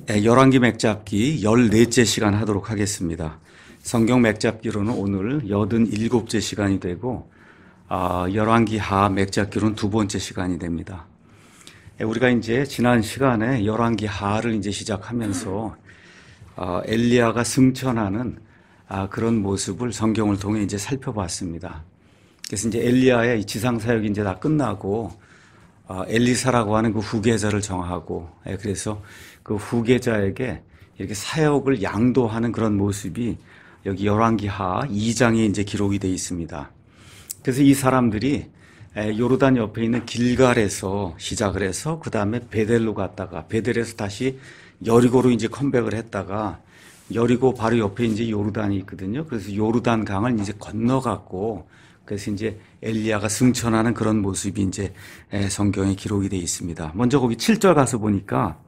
열왕기 맥잡기 14째 시간 하도록 하겠습니다. 성경 맥잡기로는 오늘 87째 시간이 되고 열왕기 하 맥잡기로는 두 번째 시간이 됩니다. 우리가 이제 지난 시간에 열왕기 하를 이제 시작하면서 엘리야가 승천하는 그런 모습을 성경을 통해 이제 살펴봤습니다. 그래서 이제 엘리야의 지상 사역이 이제 다 끝나고 엘리사라고 하는 그 후계자를 정하고 그래서 그 후계자에게 이렇게 사역을 양도하는 그런 모습이 여기 열왕기 하 2장에 이제 기록이 되어 있습니다. 그래서 이 사람들이 요르단 옆에 있는 길갈에서 시작을 해서 그 다음에 베델로 갔다가 베델에서 다시 여리고로 이제 컴백을 했다가 여리고 바로 옆에 이제 요르단이 있거든요. 그래서 요르단 강을 이제 건너갔고 그래서 이제 엘리야가 승천하는 그런 모습이 이제 성경에 기록이 되어 있습니다. 먼저 거기 7절 가서 보니까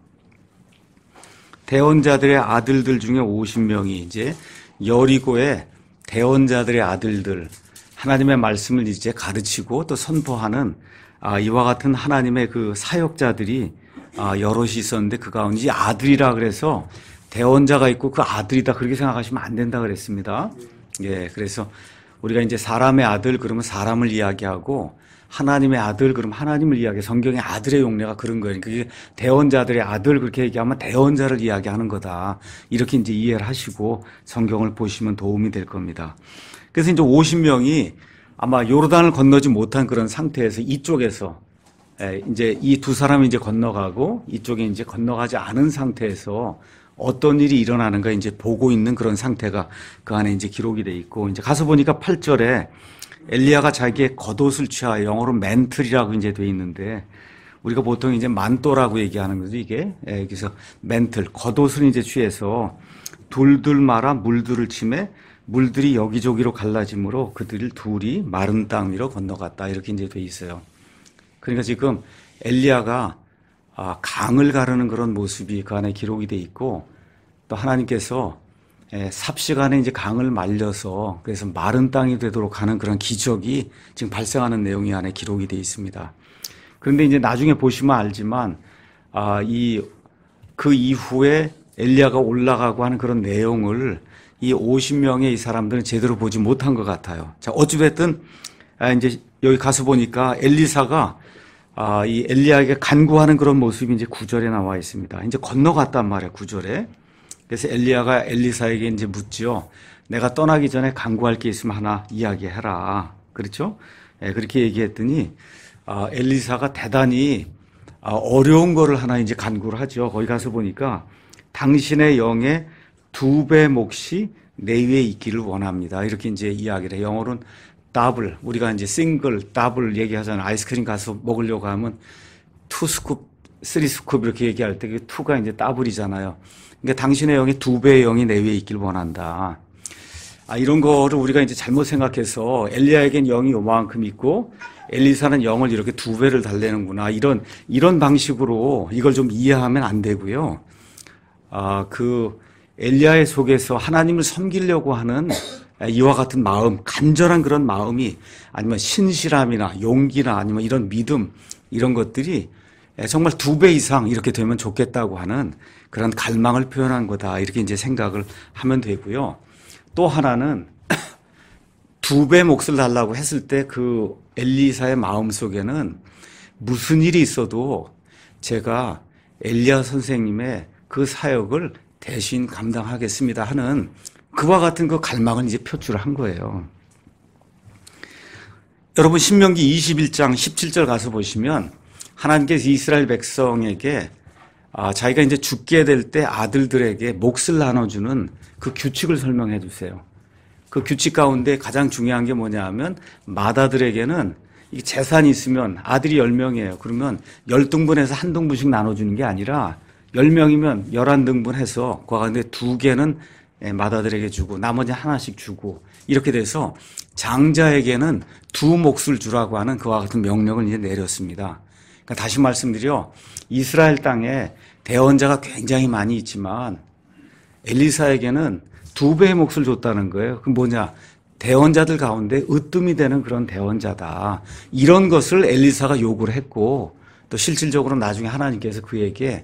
대언자들의 아들들 중에 50명이 이제 여리고의 대언자들의 아들들 하나님의 말씀을 이제 가르치고 또 선포하는 이와 같은 하나님의 그 사역자들이 여럿이 있었는데 그 가운데 아들이라 그래서 대언자가 있고 그 아들이다 그렇게 생각하시면 안 된다 그랬습니다. 예, 그래서 우리가 이제 사람의 아들 그러면 사람을 이야기하고 하나님의 아들 그러면 하나님을 이야기해. 성경의 아들의 용례가 그런 거예요. 그게 대언자들의 아들 그렇게 얘기하면 대언자를 이야기하는 거다. 이렇게 이제 이해를 하시고 성경을 보시면 도움이 될 겁니다. 그래서 이제 50명이 아마 요르단을 건너지 못한 그런 상태에서 이쪽에서 이제 이 두 사람이 이제 건너가고 이쪽에 이제 건너가지 않은 상태에서 어떤 일이 일어나는가 이제 보고 있는 그런 상태가 그 안에 이제 기록이 돼 있고 이제 가서 보니까 8절에 엘리야가 자기의 겉옷을 취하여 영어로 맨틀이라고 이제 돼 있는데 우리가 보통 이제 만또라고 얘기하는 거죠 이게. 그래서 맨틀 겉옷을 이제 취해서 둘둘 말아 물들을 치매 물들이 여기저기로 갈라지므로 그들 둘이 마른 땅 위로 건너갔다 이렇게 이제 돼 있어요. 그러니까 지금 엘리야가 강을 가르는 그런 모습이 그 안에 기록이 돼 있고 또 하나님께서 삽시간에 이제 강을 말려서 그래서 마른 땅이 되도록 하는 그런 기적이 지금 발생하는 내용이 안에 기록이 돼 있습니다. 그런데 이제 나중에 보시면 알지만 그 이후에 엘리야가 올라가고 하는 그런 내용을 이 50명의 이 사람들은 제대로 보지 못한 것 같아요. 자, 어찌됐든 이제 여기 가서 보니까 엘리사가 이 엘리야에게 간구하는 그런 모습이 이제 9절에 나와 있습니다. 이제 건너갔단 말이에요, 9절에. 그래서 엘리야가 엘리사에게 이제 묻지요. 내가 떠나기 전에 간구할 게 있으면 하나 이야기해라. 그렇죠? 그렇게 얘기했더니 엘리사가 대단히 어려운 거를 하나 이제 간구를 하죠. 거기 가서 보니까 당신의 영의 2배 몫이 내 위에 있기를 원합니다. 이렇게 이제 이야기를 해요. 영어로는 더블, 우리가 이제 싱글, 더블 얘기하잖아요. 아이스크림 가서 먹으려고 하면 2스쿱, 3스쿱 이렇게 얘기할 때 그 2가 이제 더블이잖아요. 그러니까 당신의 영이 2배의 영이 내 위에 있길 원한다. 이런 거를 우리가 이제 잘못 생각해서 엘리야에겐 영이 요만큼 있고 엘리사는 영을 이렇게 2배를 달래는구나. 이런 방식으로 이걸 좀 이해하면 안 되고요. 그 엘리야의 속에서 하나님을 섬기려고 하는 이와 같은 마음, 간절한 그런 마음이 아니면 신실함이나 용기나 아니면 이런 믿음 이런 것들이 정말 2배 이상 이렇게 되면 좋겠다고 하는 그런 갈망을 표현한 거다. 이렇게 이제 생각을 하면 되고요. 또 하나는 2배 몫을 달라고 했을 때 그 엘리사의 마음 속에는 무슨 일이 있어도 제가 엘리야 선생님의 그 사역을 대신 감당하겠습니다 하는 그와 같은 그 갈망을 이제 표출을 한 거예요. 여러분 신명기 21장 17절 가서 보시면 하나님께서 이스라엘 백성에게 자기가 이제 죽게 될 때 아들들에게 몫을 나눠주는 그 규칙을 설명해 주세요. 그 규칙 가운데 가장 중요한 게 뭐냐 하면 맏아들에게는 이 재산이 있으면 아들이 10명이에요. 그러면 10등분해서 1등분씩 나눠주는 게 아니라 10명이면 11등분 해서 그 가운데 2개는 맏아들에게 주고 나머지 하나씩 주고 이렇게 돼서 장자에게는 2 몫을 주라고 하는 그와 같은 명령을 이제 내렸습니다. 그러니까 다시 말씀드려 이스라엘 땅에 대언자가 굉장히 많이 있지만 엘리사에게는 2배의 몫을 줬다는 거예요. 그럼 뭐냐? 대언자들 가운데 으뜸이 되는 그런 대언자다. 이런 것을 엘리사가 요구를 했고 또 실질적으로 나중에 하나님께서 그에게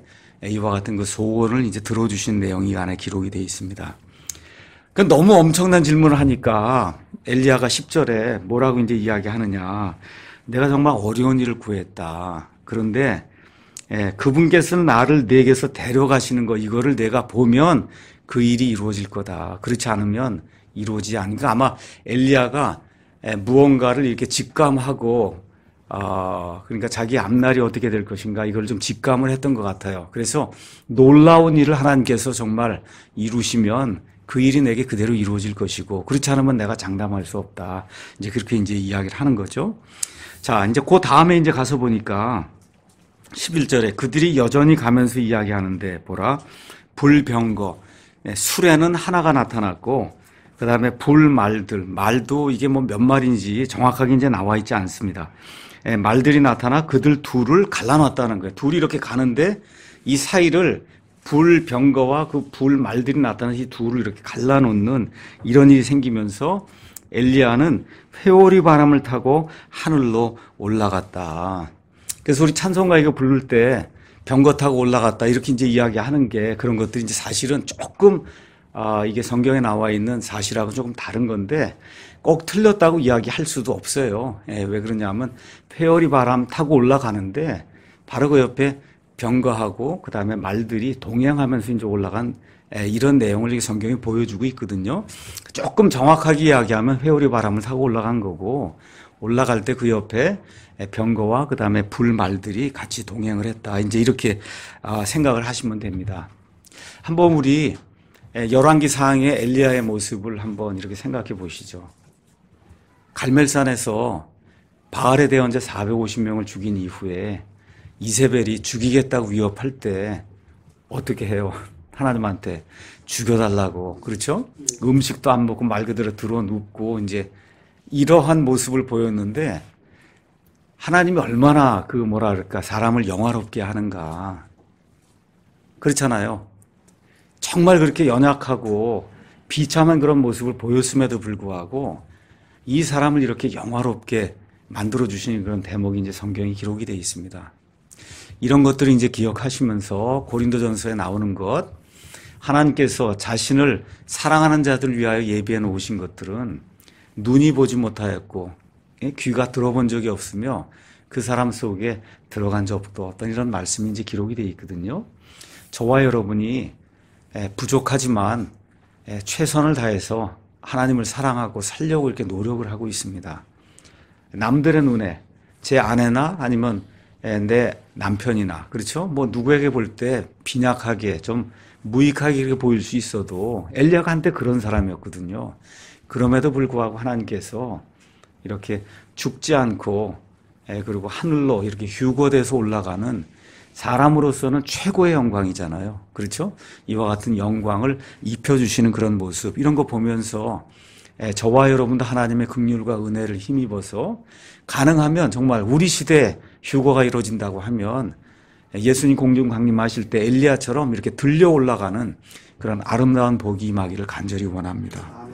이와 같은 그 소원을 이제 들어주신 내용이 이 안에 기록이 되어 있습니다. 그러니까 너무 엄청난 질문을 하니까 엘리야가 10절에 뭐라고 이제 이야기하느냐. 내가 정말 어려운 일을 구했다. 그런데 그분께서는 나를 내게서 데려가시는 거 이거를 내가 보면 그 일이 이루어질 거다. 그렇지 않으면 이루어지지 않으니까 아마 엘리야가 무언가를 이렇게 직감하고 그러니까 자기 앞날이 어떻게 될 것인가 이걸 좀 직감을 했던 것 같아요. 그래서 놀라운 일을 하나님께서 정말 이루시면 그 일이 내게 그대로 이루어질 것이고 그렇지 않으면 내가 장담할 수 없다. 이제 그렇게 이제 이야기를 하는 거죠. 자, 이제 그 다음에 이제 가서 보니까 11절에 그들이 여전히 가면서 이야기하는데 보라 불병거 술에는 하나가 나타났고 그 다음에 말도 이게 뭐 몇 마리인지 정확하게 이제 나와 있지 않습니다. 말들이 나타나 그들 둘을 갈라놨다는 거예요. 둘이 이렇게 가는데 이 사이를 불병거와 그 말들이 나타나서 이 둘을 이렇게 갈라놓는 이런 일이 생기면서 엘리야는 회오리 바람을 타고 하늘로 올라갔다. 그래서 우리 찬송가 이거 부를 때 병거 타고 올라갔다 이렇게 이제 이야기하는 게 그런 것들이 이제 사실은 조금 이게 성경에 나와 있는 사실하고 조금 다른 건데 꼭 틀렸다고 이야기할 수도 없어요. 왜 그러냐면 회오리 바람 타고 올라가는데 바로 그 옆에 병거하고 그 다음에 말들이 동행하면서 이제 올라간 이런 내용을 성경이 보여주고 있거든요. 조금 정확하게 이야기하면 회오리 바람을 타고 올라간 거고 올라갈 때 그 옆에 병거와 그 다음에 말들이 같이 동행을 했다. 이제 이렇게 생각을 하시면 됩니다. 한번 우리 열왕기상의 엘리야의 모습을 한번 이렇게 생각해 보시죠. 갈멜산에서 바알의 대언자 450명을 죽인 이후에 이세벨이 죽이겠다고 위협할 때 어떻게 해요? 하나님한테 죽여달라고. 그렇죠? 음식도 안 먹고 말 그대로 들어 눕고 이제 이러한 모습을 보였는데 하나님이 얼마나 사람을 영화롭게 하는가. 그렇잖아요. 정말 그렇게 연약하고 비참한 그런 모습을 보였음에도 불구하고 이 사람을 이렇게 영화롭게 만들어주시는 그런 대목이 이제 성경에 기록이 되어 있습니다. 이런 것들을 이제 기억하시면서 고린도전서에 나오는 것, 하나님께서 자신을 사랑하는 자들을 위하여 예비해 놓으신 것들은 눈이 보지 못하였고 귀가 들어본 적이 없으며 그 사람 속에 들어간 적도 없던 이런 말씀이 이제 기록이 되어 있거든요. 저와 여러분이 부족하지만 최선을 다해서 하나님을 사랑하고 살려고 이렇게 노력을 하고 있습니다. 남들의 눈에 제 아내나 아니면 내 남편이나 그렇죠? 뭐 누구에게 볼 때 빈약하게 좀 무익하게 이렇게 보일 수 있어도 엘리야가 한때 그런 사람이었거든요. 그럼에도 불구하고 하나님께서 이렇게 죽지 않고 그리고 하늘로 이렇게 휴거돼서 올라가는 사람으로서는 최고의 영광이잖아요. 그렇죠? 이와 같은 영광을 입혀주시는 그런 모습 이런 거 보면서 저와 여러분도 하나님의 긍휼과 은혜를 힘입어서 가능하면 정말 우리 시대에 휴거가 이루어진다고 하면 예수님 공중 강림하실 때 엘리야처럼 이렇게 들려 올라가는 그런 아름다운 복이 임하기를 간절히 원합니다.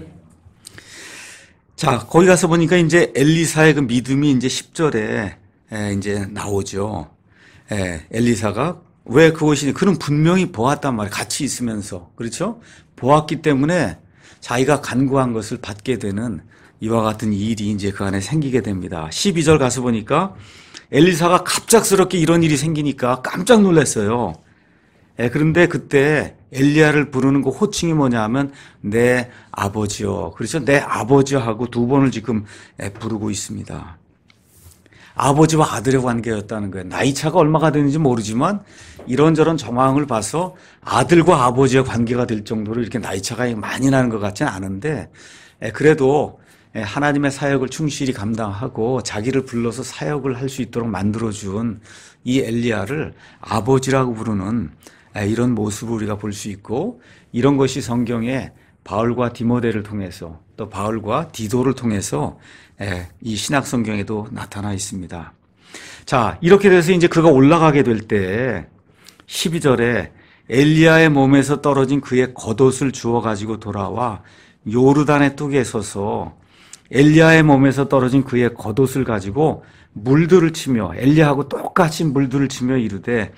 자, 거기 가서 보니까 이제 엘리사의 그 믿음이 이제 10절에 이제 나오죠. 엘리사가 왜 그것이 그는 분명히 보았단 말이에요. 같이 있으면서. 그렇죠? 보았기 때문에 자기가 간구한 것을 받게 되는 이와 같은 일이 이제 그 안에 생기게 됩니다. 12절 가서 보니까 엘리사가 갑작스럽게 이런 일이 생기니까 깜짝 놀랐어요. 그런데 그때 엘리야를 부르는 그 호칭이 뭐냐 하면 내 아버지요. 그렇죠? 내 아버지요 하고 두 번을 지금 부르고 있습니다. 아버지와 아들의 관계였다는 거예요. 나이 차가 얼마가 되는지 모르지만 이런저런 정황을 봐서 아들과 아버지의 관계가 될 정도로 이렇게 나이 차가 많이 나는 것 같지는 않은데 그래도 하나님의 사역을 충실히 감당하고 자기를 불러서 사역을 할 수 있도록 만들어준 이 엘리야를 아버지라고 부르는 이런 모습을 우리가 볼 수 있고 이런 것이 성경에 바울과 디모데를 통해서 또 바울과 디도를 통해서 이 신약 성경에도 나타나 있습니다. 자, 이렇게 돼서 이제 그가 올라가게 될 때 12절에 엘리야의 몸에서 떨어진 그의 겉옷을 주워 가지고 돌아와 요르단의 뚝에 서서 엘리야의 몸에서 떨어진 그의 겉옷을 가지고 물들을 치며 엘리야하고 똑같이 물들을 치며 이르되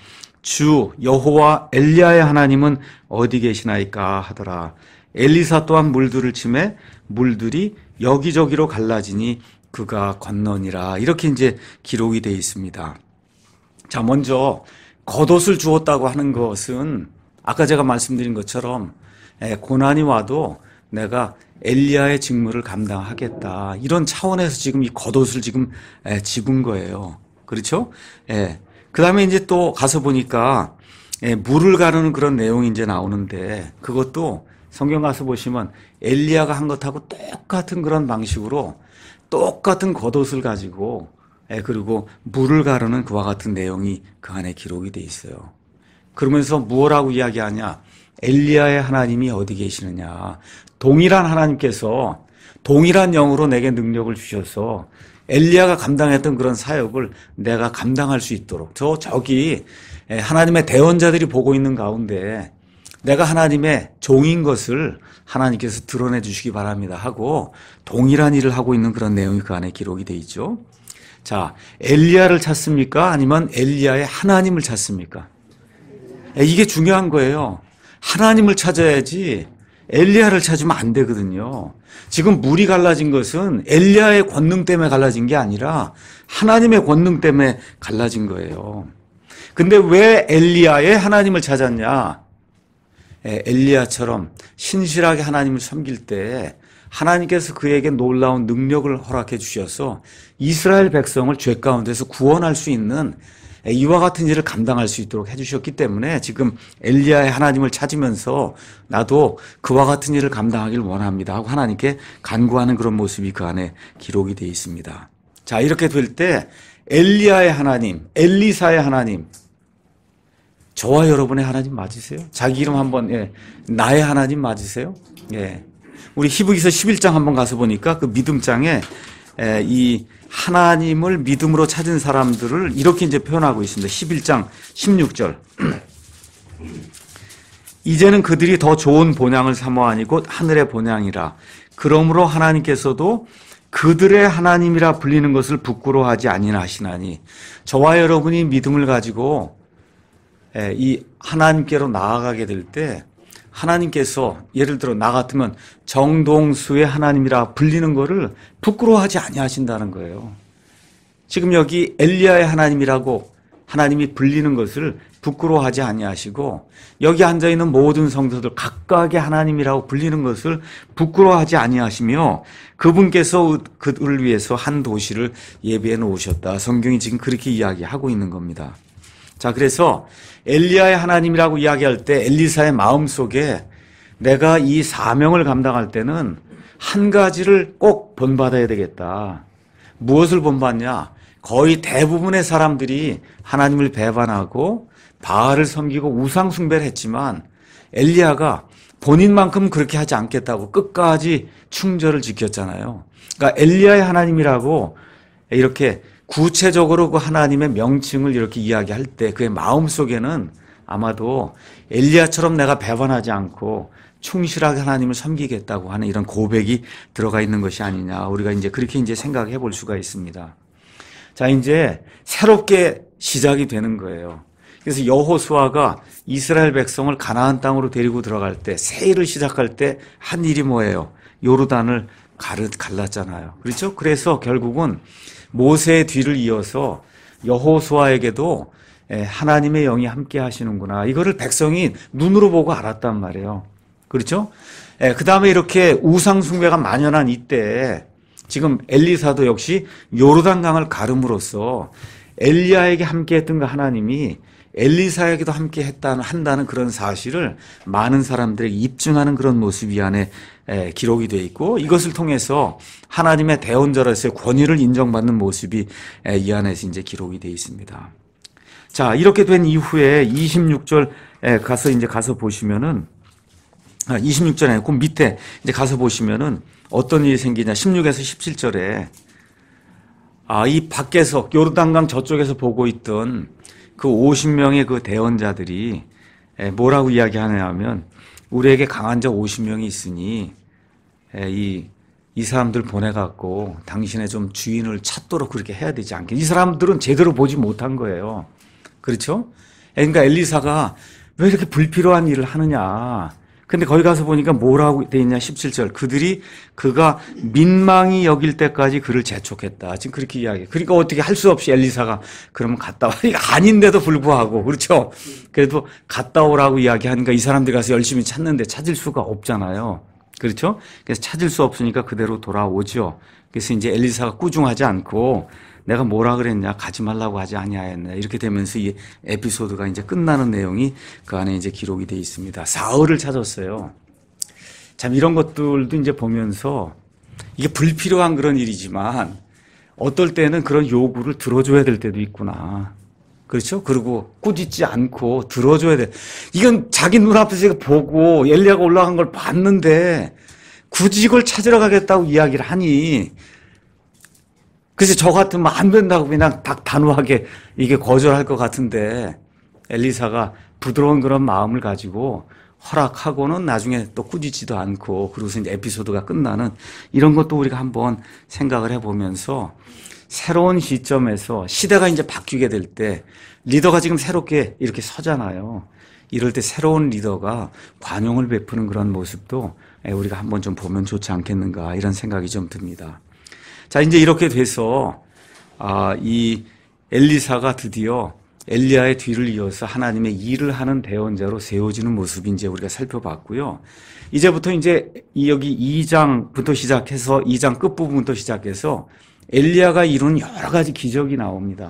주 여호와 엘리야의 하나님은 어디 계시나이까 하더라. 엘리사 또한 물들을 치매 물들이 여기저기로 갈라지니 그가 건너니라. 이렇게 이제 기록이 되어 있습니다. 자, 먼저 겉옷을 주었다고 하는 것은 아까 제가 말씀드린 것처럼 고난이 와도 내가 엘리야의 직무를 감당하겠다. 이런 차원에서 지금 이 겉옷을 지금 집은 거예요. 그렇죠? 그 다음에 이제 또 가서 보니까 물을 가르는 그런 내용이 이제 나오는데 그것도 성경 가서 보시면 엘리야가 한 것하고 똑같은 그런 방식으로 똑같은 겉옷을 가지고 그리고 물을 가르는 그와 같은 내용이 그 안에 기록이 돼 있어요. 그러면서 무엇라고 이야기하냐? 엘리야의 하나님이 어디 계시느냐? 동일한 하나님께서 동일한 영으로 내게 능력을 주셔서 엘리야가 감당했던 그런 사역을 내가 감당할 수 있도록 저기 하나님의 대언자들이 보고 있는 가운데 내가 하나님의 종인 것을 하나님께서 드러내 주시기 바랍니다 하고 동일한 일을 하고 있는 그런 내용이 그 안에 기록이 돼 있죠. 자, 엘리야를 찾습니까? 아니면 엘리야의 하나님을 찾습니까? 이게 중요한 거예요. 하나님을 찾아야지 엘리야를 찾으면 안 되거든요. 지금 물이 갈라진 것은 엘리야의 권능 때문에 갈라진 게 아니라 하나님의 권능 때문에 갈라진 거예요. 근데 왜 엘리야의 하나님을 찾았냐? 엘리야처럼 신실하게 하나님을 섬길 때 하나님께서 그에게 놀라운 능력을 허락해 주셔서 이스라엘 백성을 죄 가운데서 구원할 수 있는 이와 같은 일을 감당할 수 있도록 해주셨기 때문에 지금 엘리야의 하나님을 찾으면서 나도 그와 같은 일을 감당하길 원합니다 하고 하나님께 간구하는 그런 모습이 그 안에 기록이 되어 있습니다. 자, 이렇게 될 때 엘리야의 하나님, 엘리사의 하나님, 저와 여러분의 하나님 맞으세요? 자기 이름 한번, 나의 하나님 맞으세요? 우리 히브리서 11장 한번 가서 보니까 그 믿음장에 이 하나님을 믿음으로 찾은 사람들을 이렇게 이제 표현하고 있습니다. 11장 16절. 이제는 그들이 더 좋은 본향을 사모하니 곧 하늘의 본향이라. 그러므로 하나님께서도 그들의 하나님이라 불리는 것을 부끄러워하지 아니하시나니. 저와 여러분이 믿음을 가지고 이 하나님께로 나아가게 될 때 하나님께서 예를 들어 나 같으면 정동수의 하나님이라 불리는 것을 부끄러워하지 아니하신다는 거예요. 지금 여기 엘리야의 하나님이라고 하나님이 불리는 것을 부끄러워하지 아니하시고 여기 앉아있는 모든 성도들 각각의 하나님이라고 불리는 것을 부끄러워하지 아니하시며 그분께서 그들을 위해서 한 도시를 예비해 놓으셨다. 성경이 지금 그렇게 이야기하고 있는 겁니다. 자, 그래서 엘리야의 하나님이라고 이야기할 때 엘리사의 마음속에 내가 이 사명을 감당할 때는 한 가지를 꼭 본받아야 되겠다. 무엇을 본받냐? 거의 대부분의 사람들이 하나님을 배반하고 바알을 섬기고 우상 숭배를 했지만 엘리야가 본인만큼 그렇게 하지 않겠다고 끝까지 충절을 지켰잖아요. 그러니까 엘리야의 하나님이라고 이렇게 구체적으로 그 하나님의 명칭을 이렇게 이야기할 때 그의 마음속에는 아마도 엘리야처럼 내가 배반하지 않고 충실하게 하나님을 섬기겠다고 하는 이런 고백이 들어가 있는 것이 아니냐. 우리가 이제 그렇게 이제 생각해 볼 수가 있습니다. 자, 이제 새롭게 시작이 되는 거예요. 그래서 여호수아가 이스라엘 백성을 가나안 땅으로 데리고 들어갈 때 새 일을 시작할 때 한 일이 뭐예요? 요르단을 갈랐잖아요. 그렇죠? 그래서 결국은 모세의 뒤를 이어서 여호수아에게도 하나님의 영이 함께 하시는구나. 이거를 백성이 눈으로 보고 알았단 말이에요. 그렇죠? 그 다음에 이렇게 우상 숭배가 만연한 이때 지금 엘리사도 역시 요르단강을 가름으로써 엘리야에게 함께 했던 그 하나님이 엘리사에게도 함께 한다는 그런 사실을 많은 사람들에게 입증하는 그런 모습이 안에 기록이 되어 있고 이것을 통해서 하나님의 대언자로서의 권위를 인정받는 모습이 이 안에서 이제 기록이 되어 있습니다. 자, 이렇게 된 이후에 26절 가서 보시면은 26절에 그 밑에 이제 가서 보시면은 어떤 일이 생기냐 16에서 17절에 이 밖에서 요르단강 저쪽에서 보고 있던 그 50명의 그 대언자들이 뭐라고 이야기하냐 하면 우리에게 강한 자 50명이 있으니 이 사람들 보내갖고 당신의 좀 주인을 찾도록 그렇게 해야 되지 않겠냐. 이 사람들은 제대로 보지 못한 거예요. 그렇죠? 그러니까 엘리사가 왜 이렇게 불필요한 일을 하느냐. 근데 거기 가서 보니까 뭐라고 돼 있냐 17절. 그가 민망히 여길 때까지 그를 재촉했다. 지금 그렇게 이야기해. 그러니까 어떻게 할 수 없이 엘리사가 그러면 갔다 와. 이거 아닌데도 불구하고 그렇죠. 그래도 갔다 오라고 이야기하니까 이 사람들이 가서 열심히 찾는데 찾을 수가 없잖아요. 그렇죠. 그래서 찾을 수 없으니까 그대로 돌아오죠. 그래서 이제 엘리사가 꾸중하지 않고 내가 뭐라 그랬냐, 가지 말라고 하지 아니하였냐, 이렇게 되면서 이 에피소드가 이제 끝나는 내용이 그 안에 이제 기록이 되어 있습니다. 사흘을 찾았어요. 참 이런 것들도 이제 보면서 이게 불필요한 그런 일이지만 어떨 때는 그런 요구를 들어줘야 될 때도 있구나. 그렇죠? 그리고 꾸짖지 않고 들어줘야 돼. 이건 자기 눈앞에서 보고 엘리야가 올라간 걸 봤는데 굳이 이걸 찾으러 가겠다고 이야기를 하니 그래서 저 같으면 안 된다고 그냥 딱 단호하게 이게 거절할 것 같은데 엘리사가 부드러운 그런 마음을 가지고 허락하고는 나중에 또 꾸짖지도 않고 그러고서 이제 에피소드가 끝나는 이런 것도 우리가 한번 생각을 해보면서 새로운 시점에서 시대가 이제 바뀌게 될 때 리더가 지금 새롭게 이렇게 서잖아요. 이럴 때 새로운 리더가 관용을 베푸는 그런 모습도 우리가 한번 좀 보면 좋지 않겠는가 이런 생각이 좀 듭니다. 자, 이제 이렇게 돼서 이 엘리사가 드디어 엘리야의 뒤를 이어서 하나님의 일을 하는 대언자로 세워지는 모습이 이제 우리가 살펴봤고요. 이제부터 이제 여기 2장부터 시작해서 2장 끝부분부터 시작해서 엘리야가 이룬 여러 가지 기적이 나옵니다.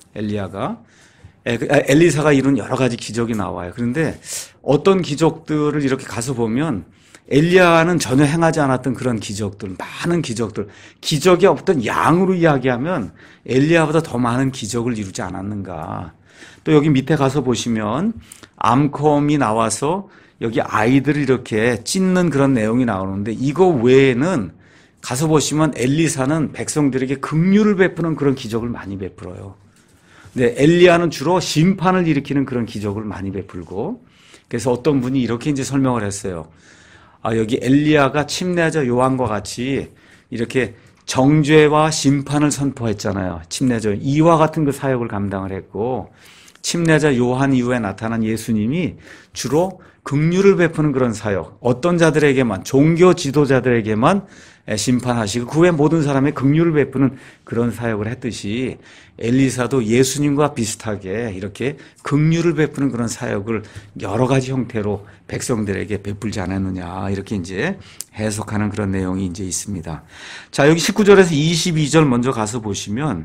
엘리사가 이룬 여러 가지 기적이 나와요. 그런데 어떤 기적들을 이렇게 가서 보면 엘리야는 전혀 행하지 않았던 그런 기적들, 많은 기적들, 기적이 없던 양으로 이야기하면 엘리야보다 더 많은 기적을 이루지 않았는가. 또 여기 밑에 가서 보시면 암컴이 나와서 여기 아이들을 이렇게 찢는 그런 내용이 나오는데 이거 외에는 가서 보시면 엘리사는 백성들에게 긍휼을 베푸는 그런 기적을 많이 베풀어요. 근데 엘리야는 주로 심판을 일으키는 그런 기적을 많이 베풀고 그래서 어떤 분이 이렇게 이제 설명을 했어요. 여기 엘리야가 침례자 요한과 같이 이렇게 정죄와 심판을 선포했잖아요. 침례자 이와 같은 그 사역을 감당을 했고 침례자 요한 이후에 나타난 예수님이 주로 긍휼을 베푸는 그런 사역, 어떤 자들에게만 종교 지도자들에게만 심판하시고 그 외 모든 사람의 긍휼을 베푸는 그런 사역을 했듯이 엘리사도 예수님과 비슷하게 이렇게 긍휼을 베푸는 그런 사역을 여러 가지 형태로 백성들에게 베풀지 않았느냐 이렇게 이제 해석하는 그런 내용이 이제 있습니다. 자, 여기 19절에서 22절 먼저 가서 보시면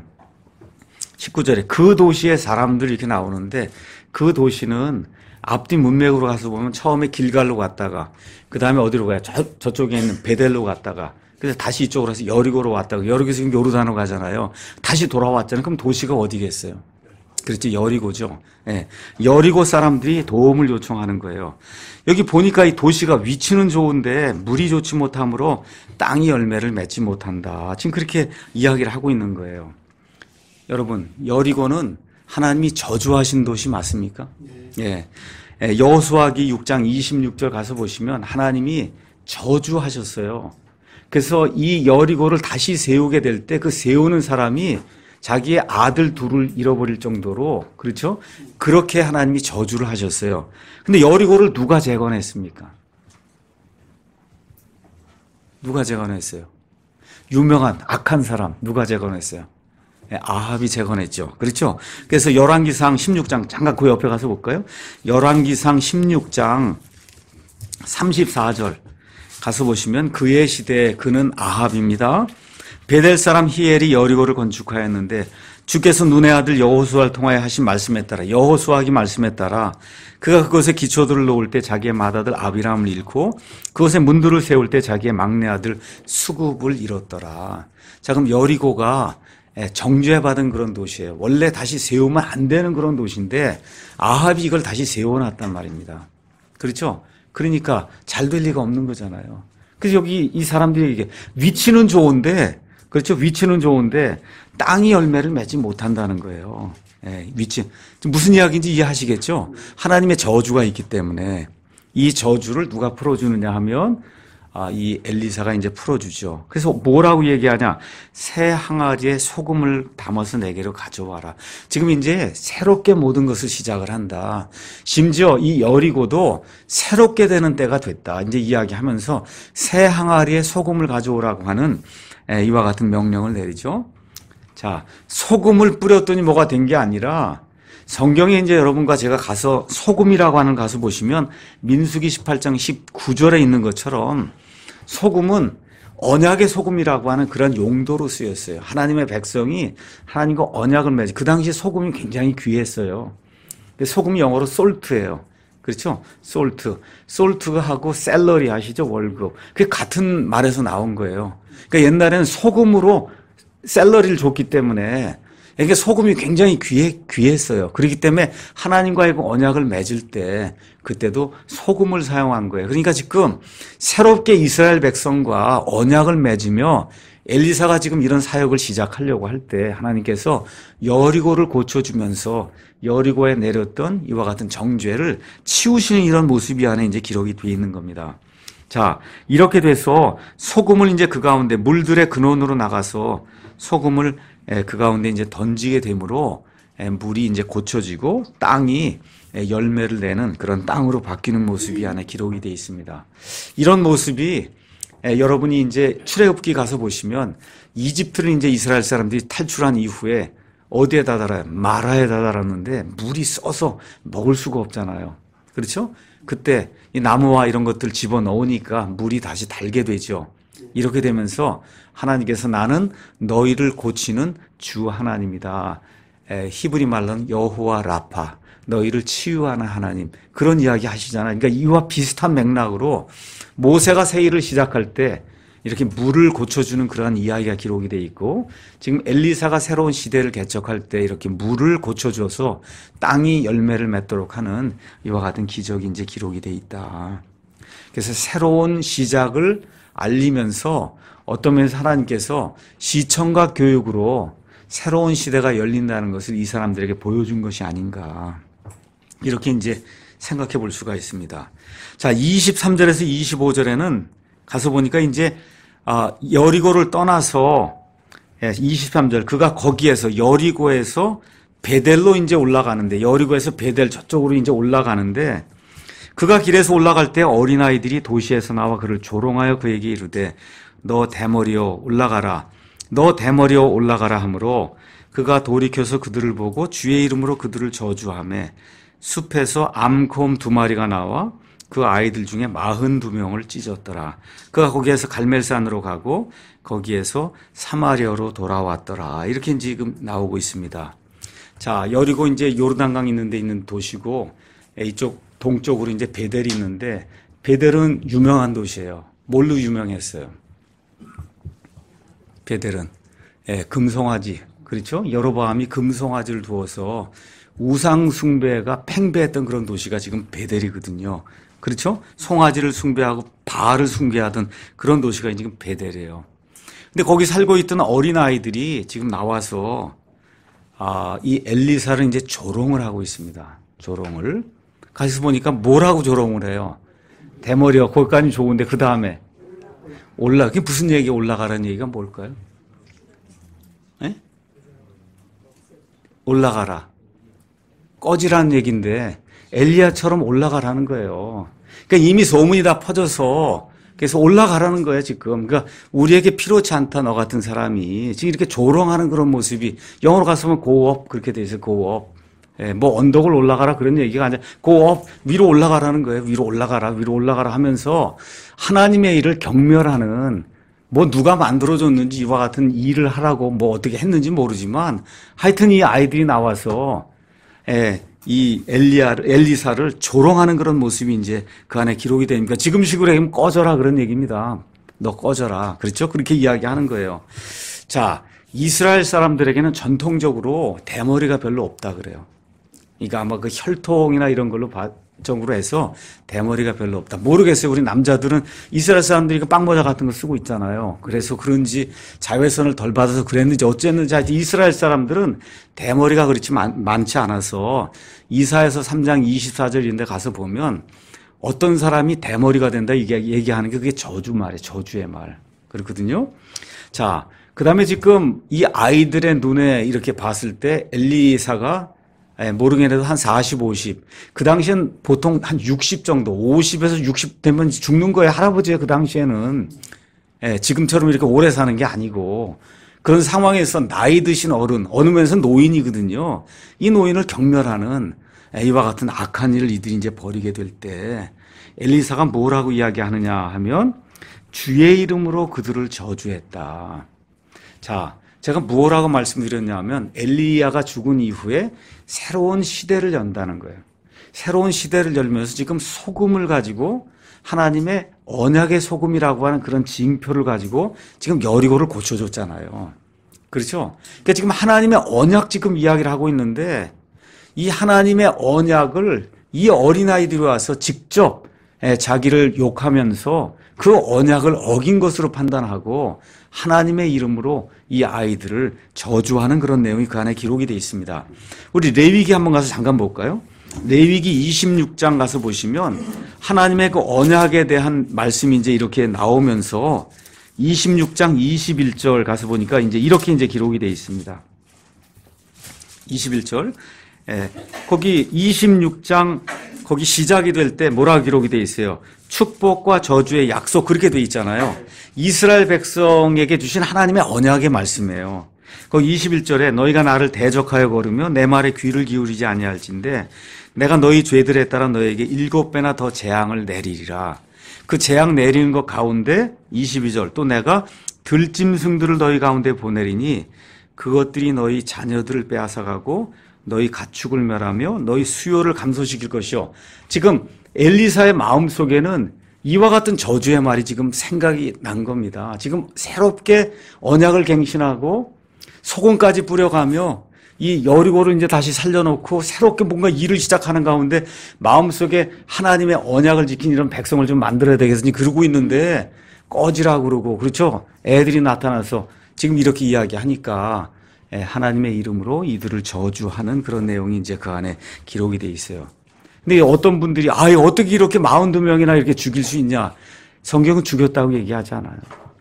19절에 그 도시의 사람들이 이렇게 나오는데 그 도시는 앞뒤 문맥으로 가서 보면 처음에 길갈로 갔다가 그 다음에 어디로 가요? 저쪽에 있는 베델로 갔다가 그래서 다시 이쪽으로 해서 여리고로 왔다가 여리고에서 지금 요르단으로 가잖아요. 다시 돌아왔잖아요. 그럼 도시가 어디겠어요? 그렇지, 여리고죠. 네. 여리고 사람들이 도움을 요청하는 거예요. 여기 보니까 이 도시가 위치는 좋은데 물이 좋지 못하므로 땅이 열매를 맺지 못한다. 지금 그렇게 이야기를 하고 있는 거예요. 여러분, 여리고는 하나님이 저주하신 도시 맞습니까? 네. 예. 여호수아기 6장 26절 가서 보시면 하나님이 저주하셨어요. 그래서 이 여리고를 다시 세우게 될 때 그 세우는 사람이 자기의 아들 둘을 잃어버릴 정도로 그렇죠? 그렇게 하나님이 저주를 하셨어요. 근데 여리고를 누가 재건했습니까? 누가 재건했어요? 유명한 악한 사람 누가 재건했어요? 아합이 재건했죠. 그렇죠? 그래서 열왕기상 16장 잠깐 그 옆에 가서 볼까요? 열왕기상 16장 34절 가서 보시면 그의 시대에 그는 아합입니다. 베델 사람 히엘이 여리고를 건축하였는데 주께서 눈의 아들 여호수아를 통하여 하신 말씀에 따라 여호수아기 말씀에 따라 그가 그곳에 기초들을 놓을 때 자기의 맏아들 아비람을 잃고 그곳에 문들을 세울 때 자기의 막내 아들 수굽을 잃었더라. 자, 그럼 여리고가 정죄받은 그런 도시예요. 원래 다시 세우면 안 되는 그런 도시인데 아합이 이걸 다시 세워놨단 말입니다. 그렇죠? 그러니까 잘 될 리가 없는 거잖아요. 그래서 여기 이 사람들이 이게 위치는 좋은데 그렇죠? 위치는 좋은데 땅이 열매를 맺지 못한다는 거예요. 위치. 무슨 이야기인지 이해하시겠죠? 하나님의 저주가 있기 때문에 이 저주를 누가 풀어주느냐 하면 이 엘리사가 이제 풀어주죠. 그래서 뭐라고 얘기하냐? 새 항아리에 소금을 담아서 내게로 가져와라. 지금 이제 새롭게 모든 것을 시작을 한다. 심지어 이 여리고도 새롭게 되는 때가 됐다. 이제 이야기하면서 새 항아리에 소금을 가져오라고 하는 이와 같은 명령을 내리죠. 자, 소금을 뿌렸더니 뭐가 된 게 아니라 성경에 이제 여러분과 제가 가서 소금이라고 하는 가서 보시면 민수기 18장 19절에 있는 것처럼 소금은 언약의 소금이라고 하는 그런 용도로 쓰였어요. 하나님의 백성이 하나님과 언약을 맺어. 그 당시 소금이 굉장히 귀했어요. 소금이 영어로 솔트예요. 그렇죠? 솔트. 솔트가 하고 셀러리 아시죠? 월급. 그게 같은 말에서 나온 거예요. 그러니까 옛날에는 소금으로 셀러리를 줬기 때문에 이게 소금이 굉장히 귀했어요. 그렇기 때문에 하나님과의 언약을 맺을 때 그때도 소금을 사용한 거예요. 그러니까 지금 새롭게 이스라엘 백성과 언약을 맺으며 엘리사가 지금 이런 사역을 시작하려고 할 때 하나님께서 여리고를 고쳐주면서 여리고에 내렸던 이와 같은 정죄를 치우시는 이런 모습이 안에 이제 기록이 되어 있는 겁니다. 자, 이렇게 돼서 소금을 이제 그 가운데 물들의 근원으로 나가서 소금을 그 가운데 이제 던지게 되므로 물이 이제 고쳐지고 땅이 열매를 내는 그런 땅으로 바뀌는 모습이 안에 기록이 되어 있습니다. 이런 모습이 여러분이 이제 출애굽기 가서 보시면 이집트를 이제 이스라엘 사람들이 탈출한 이후에 어디에 다다라요? 마라에 다다랐는데 물이 써서 먹을 수가 없잖아요. 그렇죠? 그때 이 나무와 이런 것들 집어넣으니까 물이 다시 달게 되죠. 이렇게 되면서 하나님께서 나는 너희를 고치는 주 하나님이다. 히브리 말로는 여호와 라파, 너희를 치유하는 하나님. 그런 이야기 하시잖아요. 그러니까 이와 비슷한 맥락으로 모세가 새 일을 시작할 때 이렇게 물을 고쳐주는 그러한 이야기가 기록이 되어 있고 지금 엘리사가 새로운 시대를 개척할 때 이렇게 물을 고쳐줘서 땅이 열매를 맺도록 하는 이와 같은 기적이 이제 기록이 되어 있다. 그래서 새로운 시작을 알리면서 어떤 면에서 하나님께서 시청과 교육으로 새로운 시대가 열린다는 것을 이 사람들에게 보여준 것이 아닌가. 이렇게 이제 생각해 볼 수가 있습니다. 자, 23절에서 25절에는 가서 보니까 이제 여리고를 떠나서 23절 그가 거기에서 여리고에서 베델로 이제 올라가는데 여리고에서 베델 저쪽으로 이제 올라가는데 그가 길에서 올라갈 때 어린아이들이 도시에서 나와 그를 조롱하여 그에게 이르되 너 대머리여 올라가라. 너 대머리여 올라가라 하므로 그가 돌이켜서 그들을 보고 주의 이름으로 그들을 저주하며 숲에서 암곰 2마리가 나와 그 아이들 중에 42명을 찢었더라. 그가 거기에서 갈멜산으로 가고 거기에서 사마리아로 돌아왔더라. 이렇게 지금 나오고 있습니다. 자, 여리고 이제 요르단강 있는 데 있는 도시고 이쪽 동쪽으로 이제 베델이 있는데 베델은 유명한 도시예요. 뭘로 유명했어요? 베델은 금송아지. 그렇죠? 여로보암이 금송아지를 두어서 우상 숭배가 팽배했던 그런 도시가 지금 베델이거든요. 그렇죠? 송아지를 숭배하고 바알을 숭배하던 그런 도시가 지금 베델이에요. 근데 거기 살고 있던 어린아이들이 지금 나와서 이 엘리사를 이제 조롱을 하고 있습니다. 조롱을. 가서 보니까 뭐라고 조롱을 해요? 대머리가 거기까지 좋은데 그 다음에 그게 무슨 얘기 올라가라는 얘기가 뭘까요? 네? 올라가라. 꺼지라는 얘기인데 엘리야처럼 올라가라는 거예요. 그러니까 이미 소문이 다 퍼져서 그래서 올라가라는 거예요, 지금. 그러니까 우리에게 필요치 않다, 너 같은 사람이. 지금 이렇게 조롱하는 그런 모습이 영어로 가서 보면 go up 그렇게 돼 있어요, go up. 뭐 언덕을 올라가라 그런 얘기가 아니라 go up 위로 올라가라는 거예요. 위로 올라가라 하면서 하나님의 일을 경멸하는 뭐 누가 만들어줬는지 이와 같은 일을 하라고 뭐 어떻게 했는지 모르지만 하여튼 이 아이들이 나와서 이 엘리사를 조롱하는 그런 모습이 이제 그 안에 기록이 되니까 지금식으로 하면 꺼져라 그런 얘기입니다. 너 꺼져라. 그렇죠? 그렇게 이야기하는 거예요. 자, 이스라엘 사람들에게는 전통적으로 대머리가 별로 없다 그래요. 그러니까 아마 그 혈통이나 이런 걸로 정으로 해서 대머리가 별로 없다. 모르겠어요. 우리 남자들은 이스라엘 사람들이 그 빵모자 같은 거 쓰고 있잖아요. 그래서 그런지 자외선을 덜 받아서 그랬는지 어쨌는지 하여튼 이스라엘 사람들은 대머리가 그렇지 많지 않아서 이사야서 3장 24절인데 가서 보면 어떤 사람이 대머리가 된다 이게 얘기하는 게 그게 저주 말이에요. 저주의 말. 그렇거든요. 자, 그다음에 지금 이 아이들의 눈에 이렇게 봤을 때 엘리사가 모르겠는데도 한 40, 50. 그 당시엔 보통 한 60 정도, 50에서 60 되면 죽는 거예요. 할아버지가 그 당시에는. 지금처럼 이렇게 오래 사는 게 아니고 그런 상황에서 나이 드신 어른, 어느 면에서 노인이거든요. 이 노인을 경멸하는 이와 같은 악한 일을 이들이 이제 벌이게 될 때 엘리사가 뭐라고 이야기하느냐 하면 주의 이름으로 그들을 저주했다. 자, 제가 뭐라고 말씀드렸냐면 엘리야가 죽은 이후에 새로운 시대를 연다는 거예요. 새로운 시대를 열면서 지금 소금을 가지고 하나님의 언약의 소금이라고 하는 그런 징표를 가지고 지금 여리고를 고쳐줬잖아요. 그렇죠? 그러니까 지금 하나님의 언약 지금 이야기를 하고 있는데 이 하나님의 언약을 이 어린아이들이 와서 직접 자기를 욕하면서 그 언약을 어긴 것으로 판단하고 하나님의 이름으로 이 아이들을 저주하는 그런 내용이 그 안에 기록이 되어 있습니다. 우리 레위기 한번 가서 잠깐 볼까요? 레위기 26장 가서 보시면 하나님의 그 언약에 대한 말씀이 이제 이렇게 나오면서 26장 21절 가서 보니까 이제 이렇게 이제 기록이 되어 있습니다. 21절. 거기 26장 거기 시작이 될 때 뭐라 기록이 되어 있어요? 축복과 저주의 약속 그렇게 되어 있잖아요. 이스라엘 백성에게 주신 하나님의 언약의 말씀이에요. 거기 21절에 너희가 나를 대적하여 걸으며 내 말에 귀를 기울이지 아니할진대 내가 너희 죄들에 따라 너에게 7배나 더 재앙을 내리리라. 그 재앙 내리는 것 가운데 22절 또 내가 들짐승들을 너희 가운데 보내리니 그것들이 너희 자녀들을 빼앗아가고 너희 가축을 멸하며 너희 수요를 감소시킬 것이요. 지금 엘리사의 마음속에는 이와 같은 저주의 말이 지금 생각이 난 겁니다. 지금 새롭게 언약을 갱신하고 소금까지 뿌려가며 이 여리고를 이제 다시 살려놓고 새롭게 뭔가 일을 시작하는 가운데 마음속에 하나님의 언약을 지킨 이런 백성을 좀 만들어야 되겠으니 그러고 있는데 꺼지라고 그러고 그렇죠? 애들이 나타나서 지금 이렇게 이야기하니까 하나님의 이름으로 이들을 저주하는 그런 내용이 이제 그 안에 기록이 돼 있어요. 근데 어떤 분들이 어떻게 이렇게 42명이나 이렇게 죽일 수 있냐? 성경은 죽였다고 얘기하지 않아요.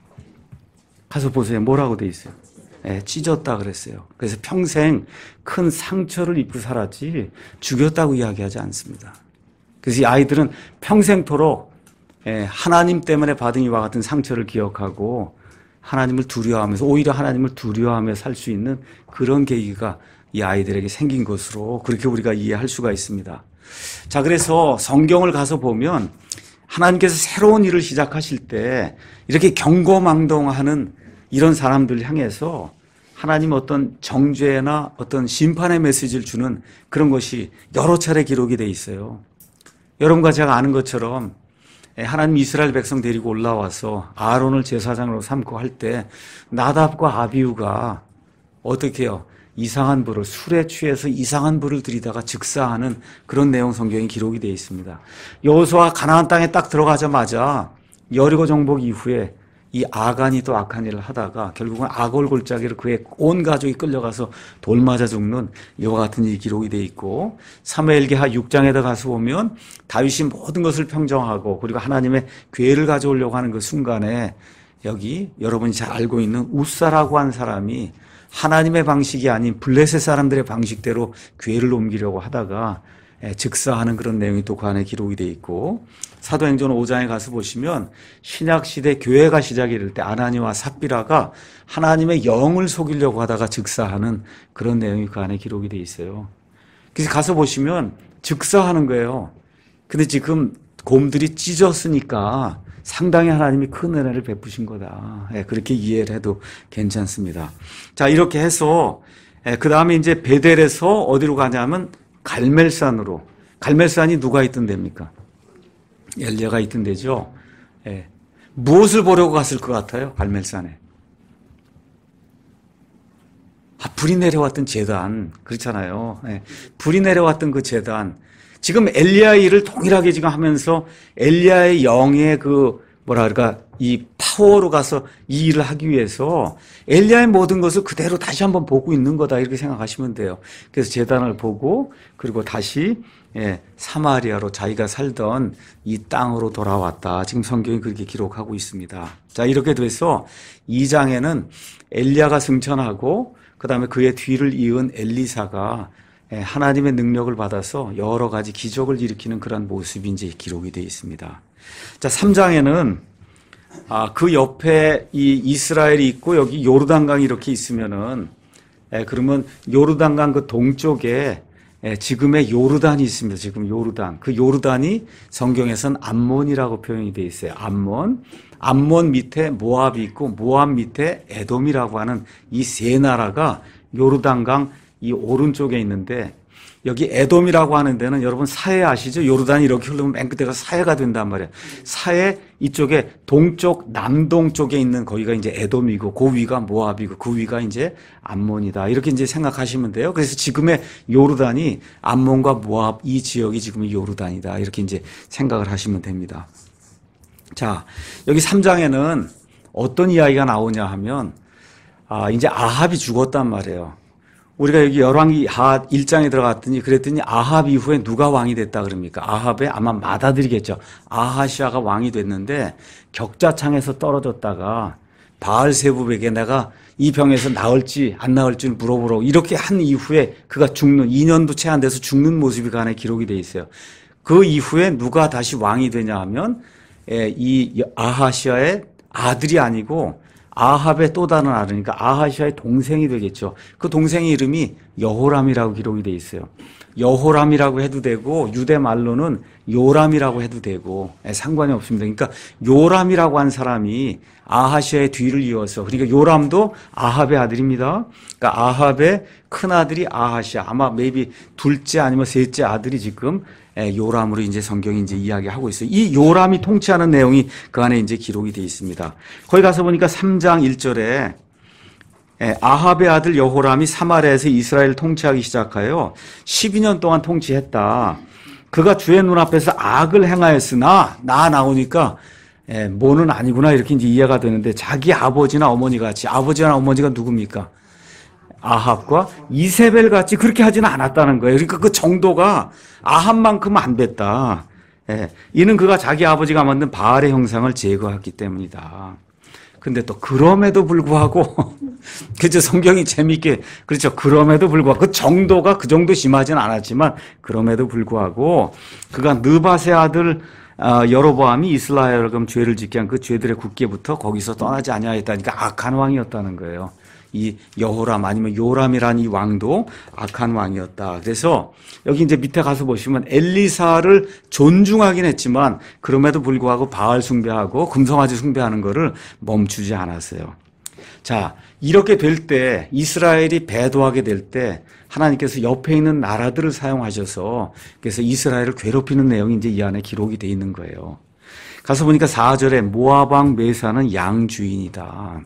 가서 보세요. 뭐라고 돼 있어요? 찢었다 그랬어요. 그래서 평생 큰 상처를 입고 살았지 죽였다고 이야기하지 않습니다. 그래서 이 아이들은 평생토록 하나님 때문에 받은 이와 같은 상처를 기억하고 하나님을 두려워하면서 오히려 하나님을 두려워하며 살 수 있는 그런 계기가 이 아이들에게 생긴 것으로 그렇게 우리가 이해할 수가 있습니다. 자, 그래서 성경을 가서 보면 하나님께서 새로운 일을 시작하실 때 이렇게 경고망동하는 이런 사람들 향해서 하나님 어떤 정죄나 어떤 심판의 메시지를 주는 그런 것이 여러 차례 기록이 돼 있어요. 여러분과 제가 아는 것처럼 하나님 이스라엘 백성 데리고 올라와서 아론을 제사장으로 삼고 할 때 나답과 아비후가 어떻게 해요? 이상한 불을 술에 취해서 이상한 불을 들이다가 즉사하는 그런 내용 성경이 기록이 되어 있습니다. 여호수아가 가나안 땅에 딱 들어가자마자 여리고 정복 이후에 이 아간이 또 악한 일을 하다가 결국은 악을 골짜기로 그의 온 가족이 끌려가서 돌 맞아 죽는 이와 같은 일이 기록이 되어 있고 사무엘기하 6장에다 가서 보면 다윗이 모든 것을 평정하고 그리고 하나님의 괴를 가져오려고 하는 그 순간에 여기 여러분이 잘 알고 있는 우사라고 한 사람이 하나님의 방식이 아닌 블레셋 사람들의 방식대로 괴를 옮기려고 하다가 즉사하는 그런 내용이 또 그 안에 기록이 되어 있고 사도행전 5장에 가서 보시면 신약시대 교회가 시작이 될 때 아나니와 삽비라가 하나님의 영을 속이려고 하다가 즉사하는 그런 내용이 그 안에 기록이 되어 있어요. 그래서 가서 보시면 즉사하는 거예요. 근데 지금 곰들이 찢었으니까 상당히 하나님이 큰 은혜를 베푸신 거다. 그렇게 이해를 해도 괜찮습니다. 자, 이렇게 해서 그 다음에 이제 베델에서 어디로 가냐면 갈멜산으로. 갈멜산이 누가 있던 데입니까? 엘리야가 있던 데죠. 무엇을 보려고 갔을 것 같아요? 갈멜산에. 불이 내려왔던 제단. 그렇잖아요. 불이 내려왔던 그 제단. 지금 엘리야의 일을 동일하게 지금 하면서 엘리야의 영의 그 뭐라 그럴까 이 파워로 가서 이 일을 하기 위해서 엘리야의 모든 것을 그대로 다시 한번 보고 있는 거다 이렇게 생각하시면 돼요. 그래서 제단을 보고 그리고 다시 사마리아로 자기가 살던 이 땅으로 돌아왔다. 지금 성경이 그렇게 기록하고 있습니다. 자, 이렇게 돼서 2장에는 엘리야가 승천하고 그다음에 그의 뒤를 이은 엘리사가 하나님의 능력을 받아서 여러 가지 기적을 일으키는 그런 모습이 이제 기록이 되어 있습니다. 자, 3장에는 그 옆에 이 이스라엘이 있고 여기 요르단강이 이렇게 있으면은 그러면 요르단강 그 동쪽에 지금의 요르단이 있습니다. 지금 요르단. 그 요르단이 성경에서는 암몬이라고 표현이 되어 있어요. 암몬 밑에 모압이 있고 모압 밑에 에돔이라고 하는 이 세 나라가 요르단강 이 오른쪽에 있는데 여기 에돔이라고 하는 데는 여러분 사해 아시죠? 요르단이 이렇게 흐르면 맨 끝에가 사해가 된단 말이에요. 사해 이쪽에 동쪽 남동 쪽에 있는 거기가 이제 에돔이고 그 위가 모압이고 그 위가 이제 암몬이다. 이렇게 이제 생각하시면 돼요. 그래서 지금의 요르단이 암몬과 모압 이 지역이 지금 요르단이다. 이렇게 이제 생각을 하시면 됩니다. 자, 여기 3장에는 어떤 이야기가 나오냐 하면 이제 아합이 죽었단 말이에요. 우리가 여기 열왕기 1장에 들어갔더니 그랬더니 아합 이후에 누가 왕이 됐다 그럽니까? 아합의 아마 맏아들이겠죠. 아하시아가 왕이 됐는데 격자창에서 떨어졌다가 바알세붑에게 내가 이 병에서 나을지 안 나을지 물어보라고 이렇게 한 이후에 그가 죽는 2년도 채 안 돼서 죽는 모습이 그 안에 기록이 돼 있어요. 그 이후에 누가 다시 왕이 되냐 하면 이 아하시아의 아들이 아니고 아합의 또 다른 아들이니까 아하시아의 동생이 되겠죠. 그 동생의 이름이 여호람이라고 기록이 돼 있어요. 여호람이라고 해도 되고 유대 말로는 요람이라고 해도 되고 상관이 없습니다. 그러니까 요람이라고 한 사람이 아하시아의 뒤를 이어서 그러니까 요람도 아합의 아들입니다. 그러니까 아합의 큰 아들이 아하시아 아마 maybe 둘째 아니면 셋째 아들이 지금 요람으로 이제 성경이 이제 이야기하고 있어요. 이 요람이 통치하는 내용이 그 안에 이제 기록이 되어 있습니다. 거기 가서 보니까 3장 1절에 아합의 아들 여호람이 사마리아에서 이스라엘을 통치하기 시작하여 12년 동안 통치했다. 그가 주의 눈앞에서 악을 행하였으나 나오니까 뭐는 아니구나 이렇게 이제 이해가 되는데 자기 아버지나 어머니 같이 아버지나 어머니가 누굽니까? 아합과 이세벨 같이 그렇게 하지는 않았다는 거예요. 그러니까 그 정도가 아합만큼은 안 됐다. 이는 그가 자기 아버지가 만든 바알의 형상을 제거했기 때문이다. 근데 또 그럼에도 불구하고 그죠 성경이 재미있게 그렇죠. 그럼에도 불구하고 그 정도가 그 정도 심하지는 않았지만 그럼에도 불구하고 그가 느밧의 아들 여로보암이 이스라엘을 그럼 죄를 짓게 한 그 죄들의 굳게부터 거기서 떠나지 아니하였다니까 악한 왕이었다는 거예요. 이 여호람 아니면 요람이라는 이 왕도 악한 왕이었다. 그래서 여기 이제 밑에 가서 보시면 엘리사를 존중하긴 했지만 그럼에도 불구하고 바알 숭배하고 금송아지 숭배하는 거를 멈추지 않았어요. 자, 이렇게 될 때 이스라엘이 배도하게 될 때 하나님께서 옆에 있는 나라들을 사용하셔서 그래서 이스라엘을 괴롭히는 내용이 이제 이 안에 기록이 돼 있는 거예요. 가서 보니까 4절에 모압 왕 메사는 양 주인이다.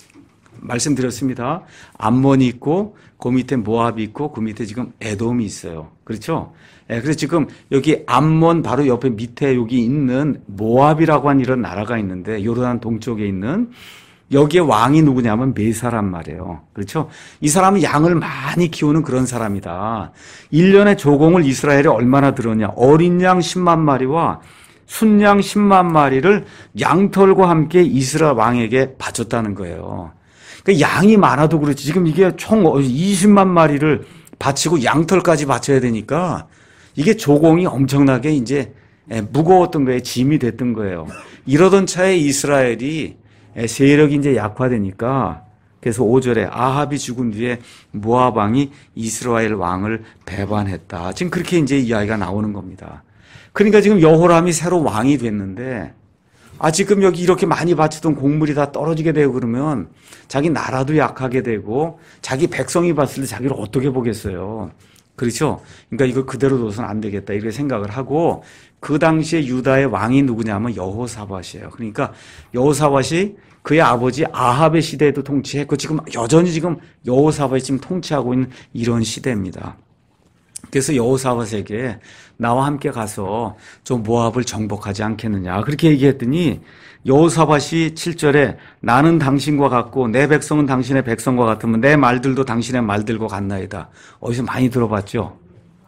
말씀드렸습니다. 암몬이 있고 그 밑에 모압이 있고 그 밑에 지금 에돔이 있어요. 그렇죠? 그래서 지금 여기 암몬 바로 옆에 밑에 여기 있는 모압이라고 하는 이런 나라가 있는데 요르단 동쪽에 있는 여기에 왕이 누구냐면 메사란 말이에요. 그렇죠? 이 사람은 양을 많이 키우는 그런 사람이다. 1년에 조공을 이스라엘에 얼마나 들었냐. 어린 양 10만 마리와 순양 10만 마리를 양털과 함께 이스라엘 왕에게 바쳤다는 거예요. 그러니까 양이 많아도 그렇지. 지금 이게 총 20만 마리를 바치고 양털까지 바쳐야 되니까 이게 조공이 엄청나게 이제 무거웠던 거예요. 짐이 됐던 거예요. 이러던 차에 이스라엘이 세력이 이제 약화되니까 그래서 5절에 아합이 죽은 뒤에 모압 왕이 이스라엘 왕을 배반했다. 지금 그렇게 이제 이야기가 나오는 겁니다. 그러니까 지금 여호람이 새로 왕이 됐는데 지금 여기 이렇게 많이 바치던 곡물이 다 떨어지게 되고 그러면 자기 나라도 약하게 되고 자기 백성이 봤을 때 자기를 어떻게 보겠어요. 그렇죠? 그러니까 이거 그대로 둬서는 안 되겠다 이렇게 생각을 하고 그 당시에 유다의 왕이 누구냐면 여호사밧이에요. 그러니까 여호사밧이 그의 아버지 아합의 시대에도 통치했고 지금 여전히 지금 여호사밧이 지금 통치하고 있는 이런 시대입니다. 그래서 여호사밧에게 나와 함께 가서 좀 모압을 정복하지 않겠느냐 그렇게 얘기했더니 여호사밧이 7절에 나는 당신과 같고 내 백성은 당신의 백성과 같으면 내 말들도 당신의 말들과 같나이다. 어디서 많이 들어봤죠?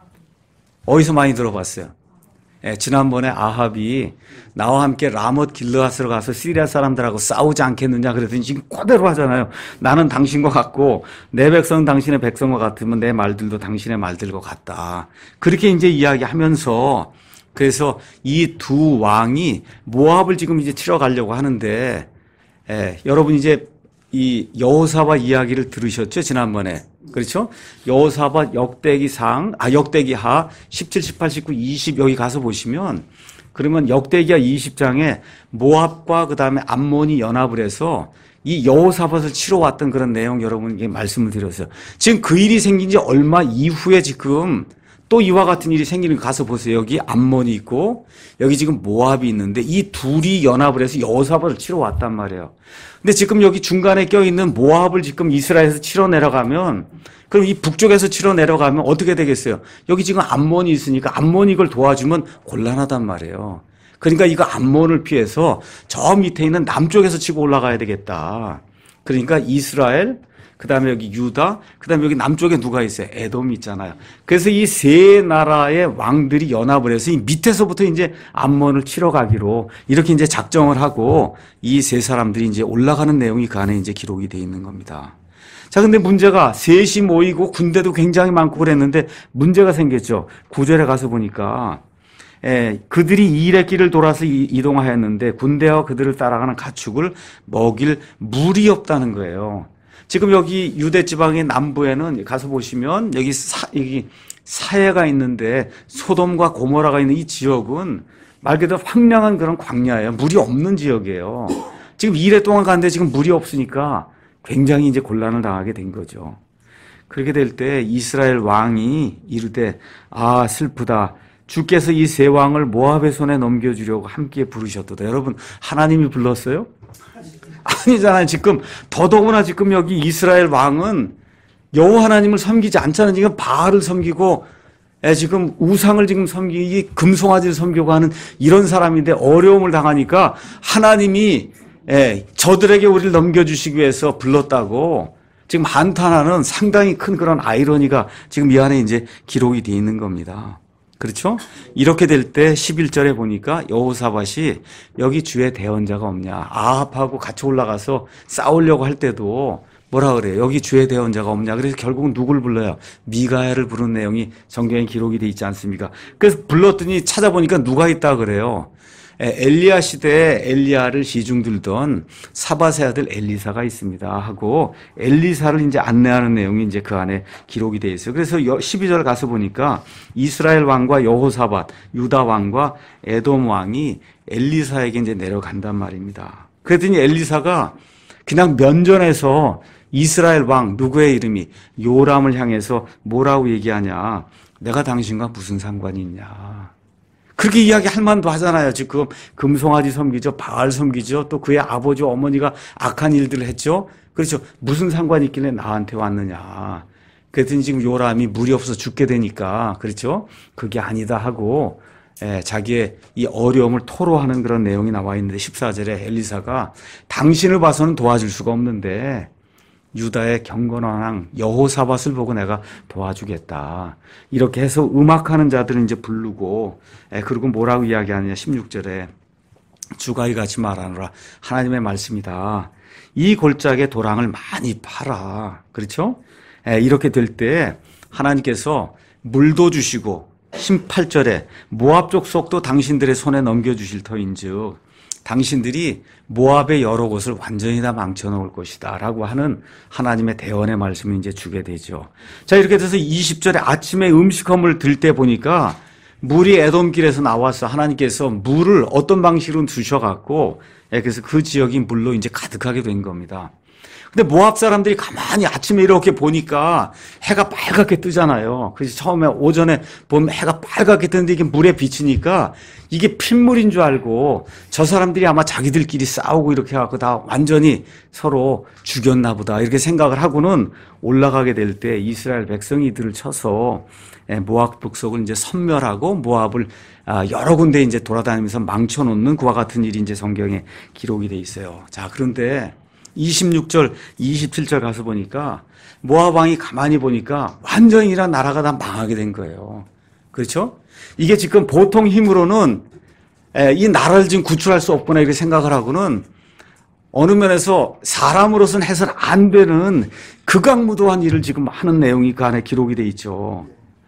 어디서 많이 들어봤어요? 예, 지난번에 아합이 나와 함께 라못 길르앗으로 가서 시리아 사람들하고 싸우지 않겠느냐 그랬더니 지금 그대로 하잖아요. 나는 당신과 같고 내 백성은 당신의 백성과 같으면 내 말들도 당신의 말들과 같다. 그렇게 이제 이야기하면서 그래서 이 두 왕이 모압을 지금 이제 치러 가려고 하는데 여러분 이제 이 여호사밧 이야기를 들으셨죠? 지난번에. 그렇죠? 여호사밧 역대기하 17, 18, 19, 20 여기 가서 보시면 그러면 역대기하 20장에 모압과 그다음에 암몬이 연합을 해서 이 여호사밧을 치러 왔던 그런 내용 여러분에게 말씀을 드렸어요. 지금 그 일이 생긴 지 얼마 이후에 지금 또 이와 같은 일이 생기는 거 가서 보세요. 여기 암몬이 있고 여기 지금 모압이 있는데 이 둘이 연합을 해서 여호사밧을 치러 왔단 말이에요. 근데 지금 여기 중간에 껴있는 모압을 지금 이스라엘에서 치러 내려가면 그럼 이 북쪽에서 치러 내려가면 어떻게 되겠어요? 여기 지금 암몬이 있으니까 암몬이 이걸 도와주면 곤란하단 말이에요. 그러니까 이거 암몬을 피해서 저 밑에 있는 남쪽에서 치고 올라가야 되겠다. 그러니까 이스라엘 그다음에 여기 유다, 그다음에 여기 남쪽에 누가 있어요? 에돔이 있잖아요. 그래서 이 세 나라의 왕들이 연합을 해서 이 밑에서부터 이제 암몬을 치러 가기로 이렇게 이제 작정을 하고 이 세 사람들이 이제 올라가는 내용이 그 안에 이제 기록이 돼 있는 겁니다. 자, 근데 문제가 셋이 모이고 군대도 굉장히 많고 그랬는데 문제가 생겼죠. 9절에 가서 보니까 그들이 일의 길을 돌아서 이동하였는데 군대와 그들을 따라가는 가축을 먹일 물이 없다는 거예요. 지금 여기 유대 지방의 남부에는 가서 보시면 여기 사해가 있는데 소돔과 고모라가 있는 이 지역은 말 그대로 황량한 그런 광야예요. 물이 없는 지역이에요. 지금 2일 동안 가는데 지금 물이 없으니까 굉장히 이제 곤란을 당하게 된 거죠. 그렇게 될 때 이스라엘 왕이 이르되 아 슬프다. 주께서 이 세 왕을 모압의 손에 넘겨주려고 함께 부르셨도다. 여러분 하나님이 불렀어요? 아니잖아요. 지금 더더구나 지금 여기 이스라엘 왕은 여호와 하나님을 섬기지 않잖아요. 지금 바알을 섬기고 지금 우상을 지금 섬기기 금송아지를 섬기고 하는 이런 사람인데 어려움을 당하니까 하나님이 저들에게 우리를 넘겨주시기 위해서 불렀다고 지금 한탄하는 상당히 큰 그런 아이러니가 지금 이 안에 이제 기록이 되어 있는 겁니다. 그렇죠? 이렇게 될 때 11절에 보니까 여호사밧이 여기 주의 대언자가 없냐. 아합하고 같이 올라가서 싸우려고 할 때도 뭐라 그래요? 여기 주의 대언자가 없냐. 그래서 결국은 누굴 불러요? 미가야를 부른 내용이 성경에 기록이 돼 있지 않습니까? 그래서 불렀더니 찾아보니까 누가 있다 그래요? 엘리야 시대에 엘리야를 시중 들던 사밧의 아들 엘리사가 있습니다 하고 엘리사를 이제 안내하는 내용이 이제 그 안에 기록이 되어 있어요. 그래서 12절 가서 보니까 이스라엘 왕과 여호사밧, 유다 왕과 에돔 왕이 엘리사에게 이제 내려간단 말입니다. 그랬더니 엘리사가 그냥 면전에서 이스라엘 왕 누구의 이름이 요람을 향해서 뭐라고 얘기하냐. 내가 당신과 무슨 상관이 있냐. 그렇게 이야기할 만도 하잖아요. 지금 금송아지 섬기죠. 바알 섬기죠. 또 그의 아버지 어머니가 악한 일들을 했죠. 그렇죠. 무슨 상관이 있길래 나한테 왔느냐. 그랬더니 지금 요람이 물이 없어서 죽게 되니까 그렇죠. 그게 아니다 하고 자기의 이 어려움을 토로하는 그런 내용이 나와 있는데 14절에 엘리사가 당신을 봐서는 도와줄 수가 없는데 유다의 경건한 왕 여호사밧을 보고 내가 도와주겠다. 이렇게 해서 음악하는 자들을 이제 부르고 그리고 뭐라고 이야기하느냐 16절에 주가 이같이 말하노라. 하나님의 말씀이다. 이 골짜기에 도랑을 많이 팔아. 그렇죠? 이렇게 될 때 하나님께서 물도 주시고 18절에 모압 족속도 당신들의 손에 넘겨주실 터인즉 당신들이 모압의 여러 곳을 완전히 다 망쳐놓을 것이다 라고 하는 하나님의 대언의 말씀을 이제 주게 되죠. 자, 이렇게 돼서 20절에 아침에 음식함을 들 때 보니까 물이 에돔길에서 나와서 하나님께서 물을 어떤 방식으로 주셔갖고 그래서 그 지역이 물로 이제 가득하게 된 겁니다. 근데 모압 사람들이 가만히 아침에 이렇게 보니까 해가 빨갛게 뜨잖아요. 그래서 처음에 오전에 보면 해가 빨갛게 뜨는데 이게 물에 비치니까 이게 핏물인 줄 알고 저 사람들이 아마 자기들끼리 싸우고 이렇게 해갖고 다 완전히 서로 죽였나 보다 이렇게 생각을 하고는 올라가게 될 때 이스라엘 백성이 이들을 쳐서 모압 북속을 이제 섬멸하고 모압을 여러 군데 이제 돌아다니면서 망쳐놓는 그와 같은 일이 이제 성경에 기록이 돼 있어요. 자, 그런데 26절, 27절 가서 보니까 모압 왕이 가만히 보니까 완전히 이란 나라가 다 망하게 된 거예요. 그렇죠? 이게 지금 보통 힘으로는 이 나라를 지금 구출할 수 없구나 이렇게 생각을 하고는 어느 면에서 사람으로서는 해서는 안 되는 극악무도한 일을 지금 하는 내용이 그 안에 기록이 돼 있죠.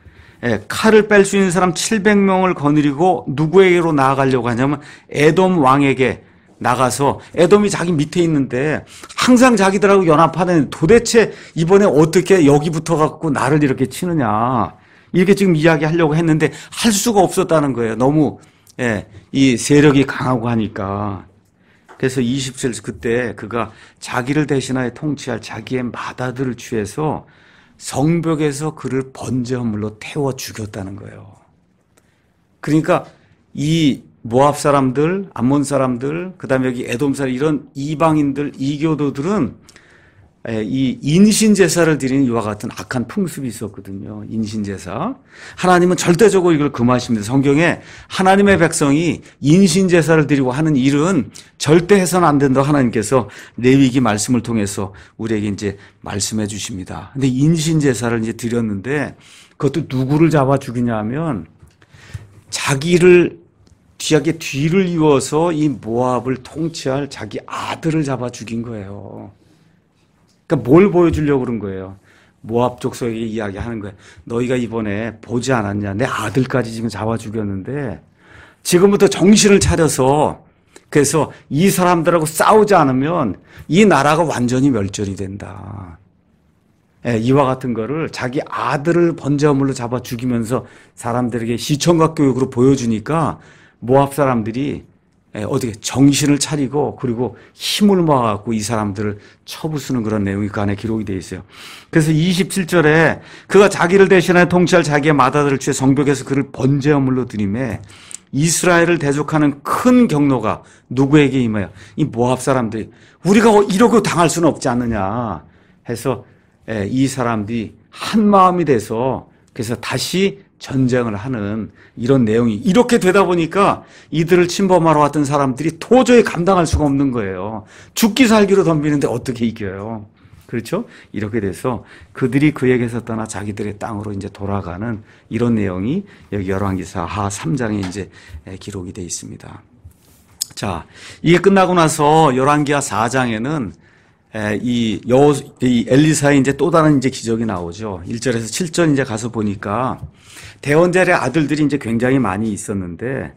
칼을 뺄 수 있는 사람 700명을 거느리고 누구에게로 나아가려고 하냐면 에돔 왕에게 나가서 에돔이 자기 밑에 있는데 항상 자기들하고 연합하는 도대체 이번에 어떻게 여기 붙어갖고 나를 이렇게 치느냐 이렇게 지금 이야기하려고 했는데 할 수가 없었다는 거예요. 너무 이 세력이 강하고 하니까. 그래서 27절 그때 그가 자기를 대신하여 통치할 자기의 맏아들을 취해서 성벽에서 그를 번제물로 태워 죽였다는 거예요. 그러니까 이 모압 사람들, 암몬 사람들, 그다음에 여기 에돔 사람 이런 이방인들, 이교도들은 이 인신제사를 드리는 이와 같은 악한 풍습이 있었거든요. 인신제사. 하나님은 절대적으로 이걸 금하십니다. 성경에 하나님의 백성이 인신제사를 드리고 하는 일은 절대 해서는 안 된다고 하나님께서 레위기 말씀을 통해서 우리에게 이제 말씀해 주십니다. 근데 인신제사를 이제 드렸는데 그것도 누구를 잡아 죽이냐 하면 자기를 뒤를 이어서 이 모압을 통치할 자기 아들을 잡아 죽인 거예요. 그러니까 뭘 보여주려고 그런 거예요. 모압 족속에게 이야기하는 거예요. 너희가 이번에 보지 않았냐. 내 아들까지 지금 잡아 죽였는데 지금부터 정신을 차려서 그래서 이 사람들하고 싸우지 않으면 이 나라가 완전히 멸절이 된다. 이와 같은 거를 자기 아들을 번제물로 잡아 죽이면서 사람들에게 시청각 교육으로 보여주니까 모압 사람들이 어떻게 정신을 차리고 그리고 힘을 모아갖고 이 사람들을 쳐부수는 그런 내용이 그 안에 기록이 되어 있어요. 그래서 27절에 그가 자기를 대신하여 통치할 자기의 맏아들을 취해 성벽에서 그를 번제물로 드리매 이스라엘을 대적하는 큰 경노가 누구에게 임하여 이 모압 사람들이 우리가 이러고 당할 수는 없지 않느냐 해서 이 사람들이 한 마음이 돼서 그래서 다시 전쟁을 하는 이런 내용이 이렇게 되다 보니까 이들을 침범하러 왔던 사람들이 도저히 감당할 수가 없는 거예요. 죽기 살기로 덤비는데 어떻게 이겨요? 그렇죠? 이렇게 돼서 그들이 그에게서 떠나 자기들의 땅으로 이제 돌아가는 이런 내용이 여기 열왕기사 하 3장에 이제 기록이 되어 있습니다. 자, 이게 끝나고 나서 열왕기하 4장에는 이 엘리사의 이제 또 다른 이제 기적이 나오죠. 1절에서 7절 이제 가서 보니까 대원자의 아들들이 이제 굉장히 많이 있었는데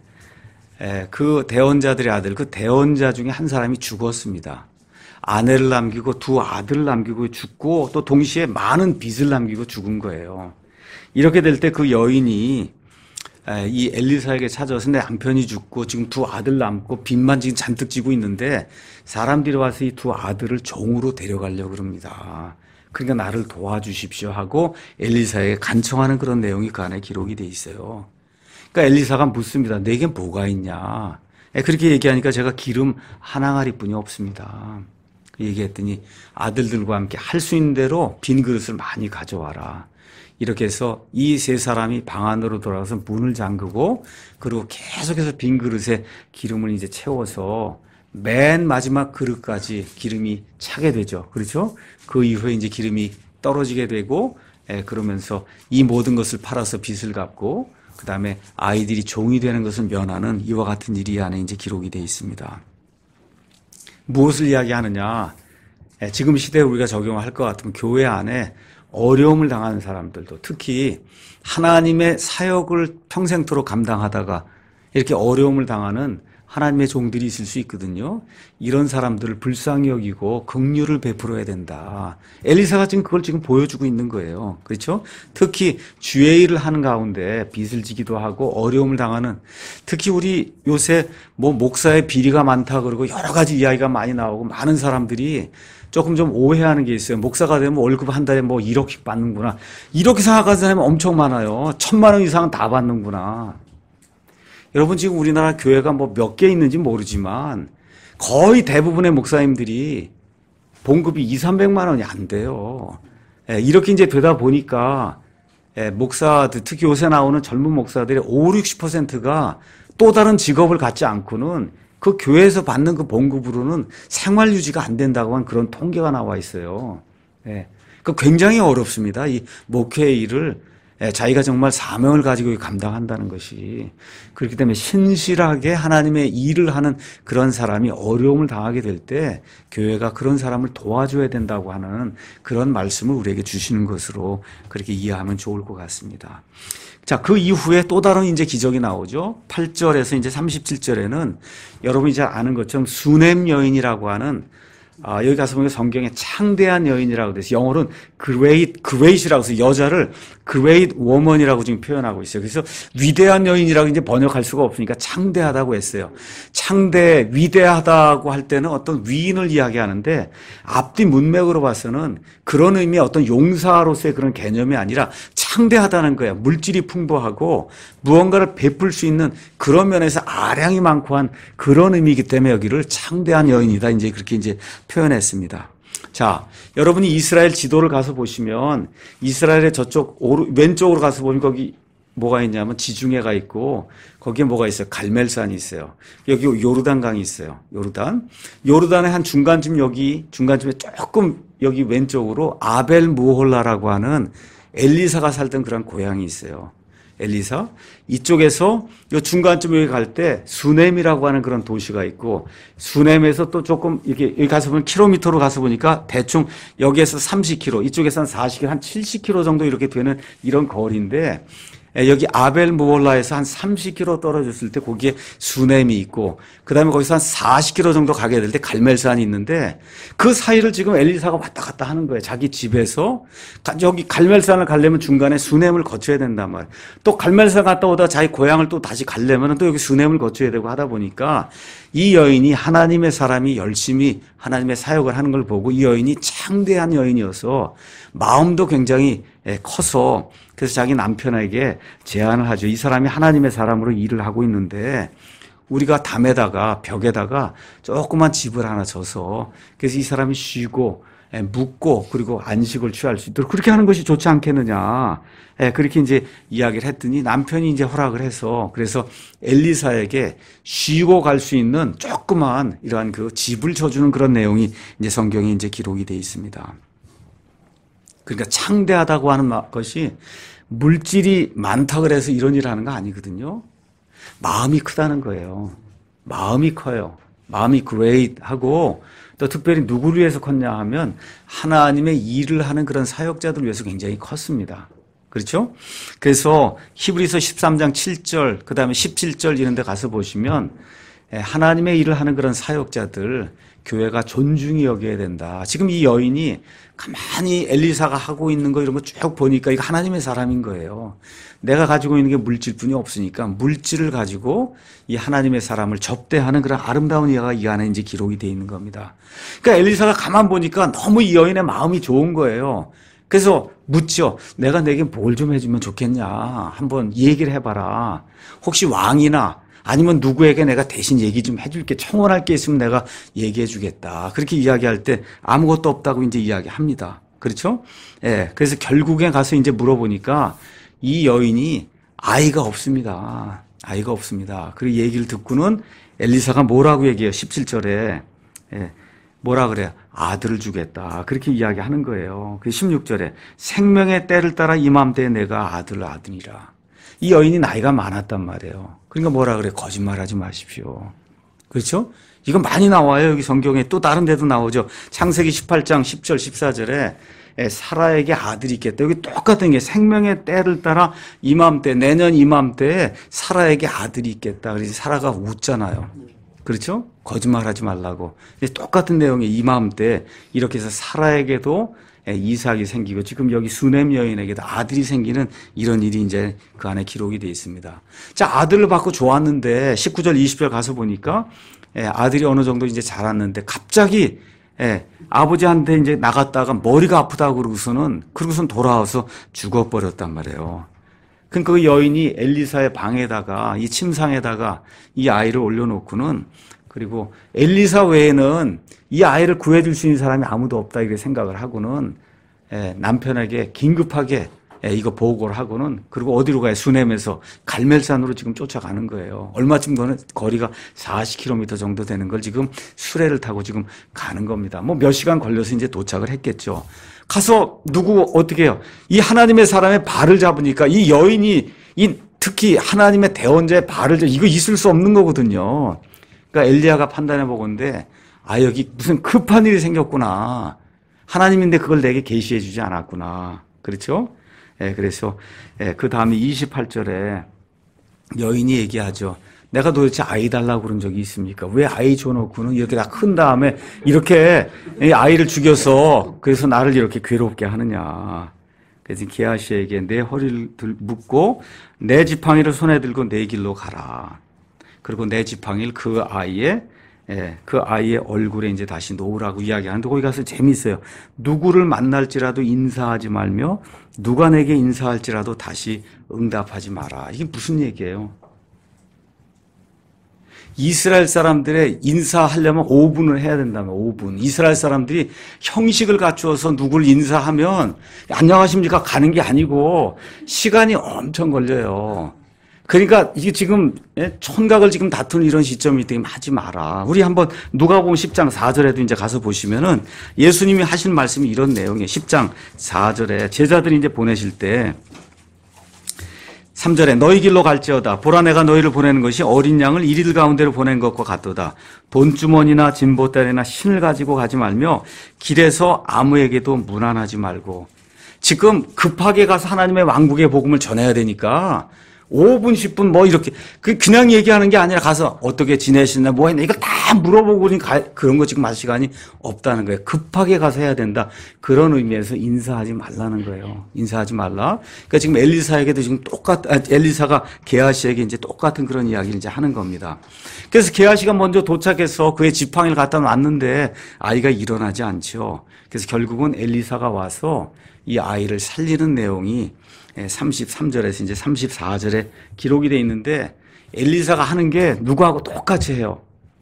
그 대원자들의 아들, 그 대원자 중에 한 사람이 죽었습니다. 아내를 남기고 두 아들을 남기고 죽고 또 동시에 많은 빚을 남기고 죽은 거예요. 이렇게 될 때 그 여인이 이 엘리사에게 찾아와서 내 남편이 죽고 지금 두 아들 남고 빚만 지금 잔뜩 지고 있는데 사람들이 와서 이 두 아들을 종으로 데려가려고 그럽니다. 그러니까 나를 도와주십시오 하고 엘리사에게 간청하는 그런 내용이 그 안에 기록이 돼 있어요. 그러니까 엘리사가 묻습니다. 내게 뭐가 있냐? 그렇게 얘기하니까 제가 기름 한 항아리뿐이 없습니다. 얘기했더니 아들들과 함께 할 수 있는 대로 빈 그릇을 많이 가져와라. 이렇게 해서 이 세 사람이 방 안으로 돌아가서 문을 잠그고 그리고 계속해서 빈 그릇에 기름을 이제 채워서 맨 마지막 그릇까지 기름이 차게 되죠. 그렇죠? 그 이후에 이제 기름이 떨어지게 되고 그러면서 이 모든 것을 팔아서 빚을 갚고 그 다음에 아이들이 종이 되는 것을 면하는 이와 같은 일이 안에 이제 기록이 되어 있습니다. 무엇을 이야기하느냐? 지금 시대에 우리가 적용할 것 같으면 교회 안에 어려움을 당하는 사람들도 특히 하나님의 사역을 평생토록 감당하다가 이렇게 어려움을 당하는 하나님의 종들이 있을 수 있거든요. 이런 사람들을 불쌍히 여기고 긍휼을 베풀어야 된다. 엘리사가 지금 그걸 지금 보여주고 있는 거예요. 그렇죠? 특히 주의 일을 하는 가운데 빚을 지기도 하고 어려움을 당하는, 특히 우리 요새 뭐 목사의 비리가 많다 그러고 여러 가지 이야기가 많이 나오고 많은 사람들이 조금 좀 오해하는 게 있어요. 목사가 되면 월급 한 달에 뭐 1억씩 받는구나. 이렇게 생각하는 사람이 엄청 많아요. 1,000만 원 이상은 다 받는구나. 여러분, 지금 우리나라 교회가 뭐 몇 개 있는지 모르지만 거의 대부분의 목사님들이 봉급이 200~300만 원이 안 돼요. 이렇게 이제 되다 보니까 목사들, 특히 요새 나오는 젊은 목사들의 50~60%가 또 다른 직업을 갖지 않고는 그 교회에서 받는 그 봉급으로는 생활 유지가 안 된다고 하는 그런 통계가 나와 있어요. 그 굉장히 어렵습니다. 이 목회의 일을 자기가 정말 사명을 가지고 감당한다는 것이. 그렇기 때문에 신실하게 하나님의 일을 하는 그런 사람이 어려움을 당하게 될 때 교회가 그런 사람을 도와줘야 된다고 하는 그런 말씀을 우리에게 주시는 것으로 그렇게 이해하면 좋을 것 같습니다. 자, 그 이후에 또 다른 이제 기적이 나오죠. 8절에서 이제 37절에는 여러분이 잘 아는 것처럼 수넴 여인이라고 하는, 여기 가서 보니까 성경에 창대한 여인이라고 돼서 영어로는 great이라고 해서 여자를 great woman이라고 지금 표현하고 있어요. 그래서 위대한 여인이라고 이제 번역할 수가 없으니까 창대하다고 했어요. 창대, 위대하다고 할 때는 어떤 위인을 이야기하는데 앞뒤 문맥으로 봐서는 그런 의미의 어떤 용사로서의 그런 개념이 아니라 창대하다는 거예요. 물질이 풍부하고 무언가를 베풀 수 있는 그런 면에서 아량이 많고 한 그런 의미이기 때문에 여기를 창대한 여인이다. 이제 그렇게 이제 표현했습니다. 자, 여러분이 이스라엘 지도를 가서 보시면 이스라엘의 저쪽 왼쪽으로 가서 보면 거기 뭐가 있냐면 지중해가 있고 거기에 뭐가 있어요? 갈멜산이 있어요. 여기 요르단강이 있어요. 요르단의 한 중간쯤에 조금 여기 왼쪽으로 아벨 무홀라라고 하는 엘리사가 살던 그런 고향이 있어요. 엘리사. 이쪽에서 요 중간쯤에 갈 때 수넴이라고 하는 그런 도시가 있고, 수넴에서 또 조금 이렇게 여기 가서 보면 킬로미터로 가서 보니까 대충 여기에서 30km, 이쪽에서 한 40km, 한 70km 정도 이렇게 되는 이런 거리인데, 여기 아벨 무홀라에서 한 30km 떨어졌을 때 거기에 수넴이 있고, 그 다음에 거기서 한 40km 정도 가게 될 때 갈멜산이 있는데, 그 사이를 지금 엘리사가 왔다 갔다 하는 거예요. 자기 집에서 여기 갈멜산을 가려면 중간에 수넴을 거쳐야 된단 말이에요. 또 갈멜산 갔다 오다 자기 고향을 또 다시 가려면 또 여기 수넴을 거쳐야 되고 하다 보니까 이 여인이 하나님의 사람이 열심히 하나님의 사역을 하는 걸 보고 이 여인이 창대한 여인이어서 마음도 굉장히 커서 그래서 자기 남편에게 제안을 하죠. 이 사람이 하나님의 사람으로 일을 하고 있는데 우리가 담에다가 벽에다가 조그만 집을 하나 져서 그래서 이 사람이 쉬고 묵고 그리고 안식을 취할 수 있도록 그렇게 하는 것이 좋지 않겠느냐. 그렇게 이제 이야기를 했더니 남편이 이제 허락을 해서 그래서 엘리사에게 쉬고 갈 수 있는 조그만 이러한 그 집을 쳐주는 그런 내용이 이제 성경에 이제 기록이 되어 있습니다. 그러니까 창대하다고 하는 것이 물질이 많다 그래서 이런 일을 하는 거 아니거든요. 마음이 크다는 거예요. 마음이 커요. 마음이 great하고 또 특별히 누구를 위해서 컸냐 하면 하나님의 일을 하는 그런 사역자들을 위해서 굉장히 컸습니다. 그렇죠? 그래서 히브리서 13장 7절 그 다음에 17절 이런 데 가서 보시면 하나님의 일을 하는 그런 사역자들 교회가 존중히 여겨야 된다. 지금 이 여인이 가만히 엘리사가 하고 있는 거 이런 거 쭉 보니까 이거 하나님의 사람인 거예요. 내가 가지고 있는 게 물질뿐이 없으니까 물질을 가지고 이 하나님의 사람을 접대하는 그런 아름다운 이야기가 이 안에 이제 기록이 되어 있는 겁니다. 그러니까 엘리사가 가만 보니까 너무 이 여인의 마음이 좋은 거예요. 그래서 묻죠. 내가 내게 뭘 좀 해주면 좋겠냐. 한번 얘기를 해봐라. 혹시 왕이나 아니면 누구에게 내가 대신 얘기 좀 해줄게. 청혼할 게 있으면 내가 얘기해 주겠다. 그렇게 이야기할 때 아무것도 없다고 이제 이야기합니다. 그렇죠? 예. 그래서 결국에 가서 이제 물어보니까 이 여인이 아이가 없습니다. 아이가 없습니다. 그 얘기를 듣고는 엘리사가 뭐라고 얘기해요? 17절에. 예. 뭐라 그래요? 아들을 주겠다. 그렇게 이야기하는 거예요. 그 16절에 생명의 때를 따라 이맘때에 내가 아들을 아드니라. 이 여인이 나이가 많았단 말이에요. 그러니까 뭐라 그래? 거짓말하지 마십시오. 그렇죠? 이거 많이 나와요. 여기 성경에 또 다른 데도 나오죠. 창세기 18장 10절 14절에 사라에게 아들이 있겠다. 여기 똑같은 게 생명의 때를 따라 이맘때 내년 이맘때에 사라에게 아들이 있겠다. 그래서 사라가 웃잖아요. 그렇죠? 거짓말하지 말라고. 똑같은 내용이 이 마음때 이렇게 해서 사라에게도 이삭이 생기고 지금 여기 수넴 여인에게도 아들이 생기는 이런 일이 이제 그 안에 기록이 되어 있습니다. 자, 아들을 받고 좋았는데 19절 20절 가서 보니까 아들이 어느 정도 이제 자랐는데 갑자기 아버지한테 이제 나갔다가 머리가 아프다고 그러고서는 돌아와서 죽어버렸단 말이에요. 그러니까 그 여인이 엘리사의 방에다가 이 침상에다가 이 아이를 올려놓고는 그리고 엘리사 외에는 이 아이를 구해줄 수 있는 사람이 아무도 없다 이렇게 생각을 하고는 남편에게 긴급하게 이거 보고를 하고는 그리고 어디로 가요? 수넴에서 갈멜산으로 지금 쫓아가는 거예요. 얼마쯤 거리가 40km 정도 되는 걸 지금 수레를 타고 지금 가는 겁니다. 뭐 몇 시간 걸려서 이제 도착을 했겠죠. 가서 어떻게 해요? 이 하나님의 사람의 발을 잡으니까 이 여인이 특히 하나님의 대언자의 발을 이거 있을 수 없는 거거든요. 그러니까 엘리야가 판단해 보건데 여기 무슨 급한 일이 생겼구나. 하나님인데 그걸 내게 계시해 주지 않았구나. 그렇죠? 그래서 그 다음에 28절에 여인이 얘기하죠. 내가 도대체 아이 달라고 그런 적이 있습니까? 왜 아이 줘놓고는 이렇게 다 큰 다음에 이렇게 아이를 죽여서 그래서 나를 이렇게 괴롭게 하느냐. 그래서 게하시에게 내 허리를 묶고 내 지팡이를 손에 들고 내 길로 가라. 그리고 내 지팡이를 그 아이의 얼굴에 이제 다시 놓으라고 이야기하는데 거기 가서 재미있어요. 누구를 만날지라도 인사하지 말며 누가 내게 인사할지라도 다시 응답하지 마라. 이게 무슨 얘기예요? 이스라엘 사람들의 인사하려면 5분을 해야 된다면 5분. 이스라엘 사람들이 형식을 갖추어서 누굴 인사하면 안녕하십니까 가는 게 아니고 시간이 엄청 걸려요. 그러니까 이게 지금 촌각을 지금 다투는 이런 시점이 되면 하지 마라. 우리 한번 누가복음 10장 4절에도 이제 가서 보시면은 예수님이 하신 말씀이 이런 내용이에요. 10장 4절에 제자들이 이제 보내실 때 3절에 너희 길로 갈지어다. 보라 내가 너희를 보내는 것이 어린 양을 이리들 가운데로 보낸 것과 같도다. 돈주머니나 진보다리나 신을 가지고 가지 말며 길에서 아무에게도 문안하지 말고. 지금 급하게 가서 하나님의 왕국의 복음을 전해야 되니까 5분, 10분 뭐 이렇게 그냥 얘기하는 게 아니라 가서 어떻게 지내시나 뭐 했나 이거 다 물어보고 그런 거 지금 할 시간이 없다는 거예요. 급하게 가서 해야 된다. 그런 의미에서 인사하지 말라는 거예요. 인사하지 말라. 그러니까 지금 엘리사에게도 지금 엘리사가 게하시에게 이제 똑같은 그런 이야기를 이제 하는 겁니다. 그래서 게하시가 먼저 도착해서 그의 지팡이를 갖다 놨는데 아이가 일어나지 않죠. 그래서 결국은 엘리사가 와서 이 아이를 살리는 내용이 33절에서 이제 34절에 기록이 되어 있는데 엘리사가 하는 게 누구하고 똑같이 해요.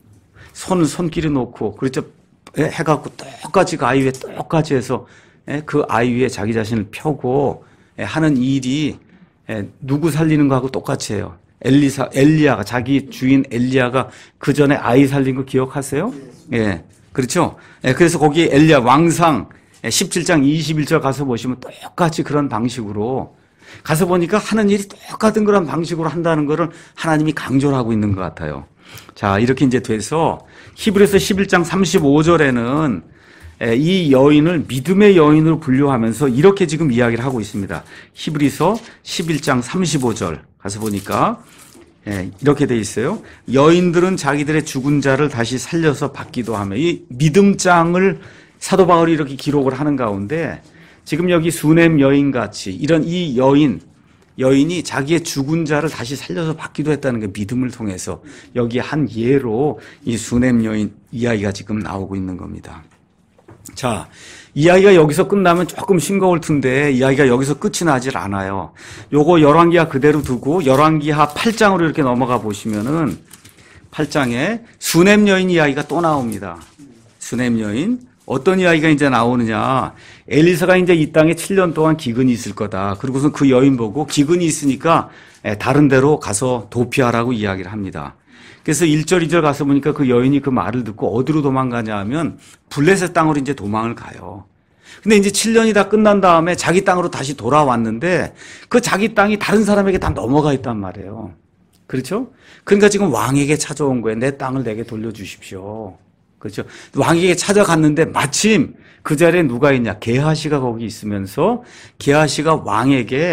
손길에 놓고 그렇죠. 해갖고 똑같이 그 아이 위에 똑같이 해서 그 아이 위에 자기 자신을 펴고 하는 일이 누구 살리는 거하고 똑같이 해요. 엘리야가 자기 주인 엘리야가 그 전에 아이 살린 거 기억하세요? 예, 그렇죠. 그래서 거기 엘리야 왕상 17장 21절 가서 보시면 똑같이 그런 방식으로 가서 보니까 하는 일이 똑같은 그런 방식으로 한다는 것을 하나님이 강조를 하고 있는 것 같아요. 자, 이렇게 이제 돼서 히브리서 11장 35절에는 이 여인을 믿음의 여인으로 분류하면서 이렇게 지금 이야기를 하고 있습니다. 히브리서 11장 35절 가서 보니까 이렇게 돼 있어요. 여인들은 자기들의 죽은 자를 다시 살려서 받기도 하며 이 믿음장을 사도 바울이 이렇게 기록을 하는 가운데 지금 여기 수넴 여인같이 이런 이 여인이 자기의 죽은 자를 다시 살려서 받기도 했다는 게 믿음을 통해서 여기 한 예로 이 수넴 여인 이야기가 지금 나오고 있는 겁니다. 자, 이야기가 여기서 끝나면 조금 싱거울 텐데 이야기가 여기서 끝이 나질 않아요. 요거 열왕기하 그대로 두고 열왕기하 8장으로 이렇게 넘어가 보시면은 8장에 수넴 여인 이야기가 또 나옵니다. 수넴 여인. 어떤 이야기가 이제 나오느냐. 엘리사가 이제 이 땅에 7년 동안 기근이 있을 거다. 그리고서 그 여인 보고 기근이 있으니까 다른 데로 가서 도피하라고 이야기를 합니다. 그래서 1절, 2절 가서 보니까 그 여인이 그 말을 듣고 어디로 도망가냐 하면 블레셋 땅으로 이제 도망을 가요. 근데 이제 7년이 다 끝난 다음에 자기 땅으로 다시 돌아왔는데 그 자기 땅이 다른 사람에게 다 넘어가 있단 말이에요. 그렇죠? 그러니까 지금 왕에게 찾아온 거예요. 내 땅을 내게 돌려주십시오. 그렇죠. 왕에게 찾아갔는데 마침 그 자리에 누가 있냐. 게하시가 거기 있으면서 게하시가 왕에게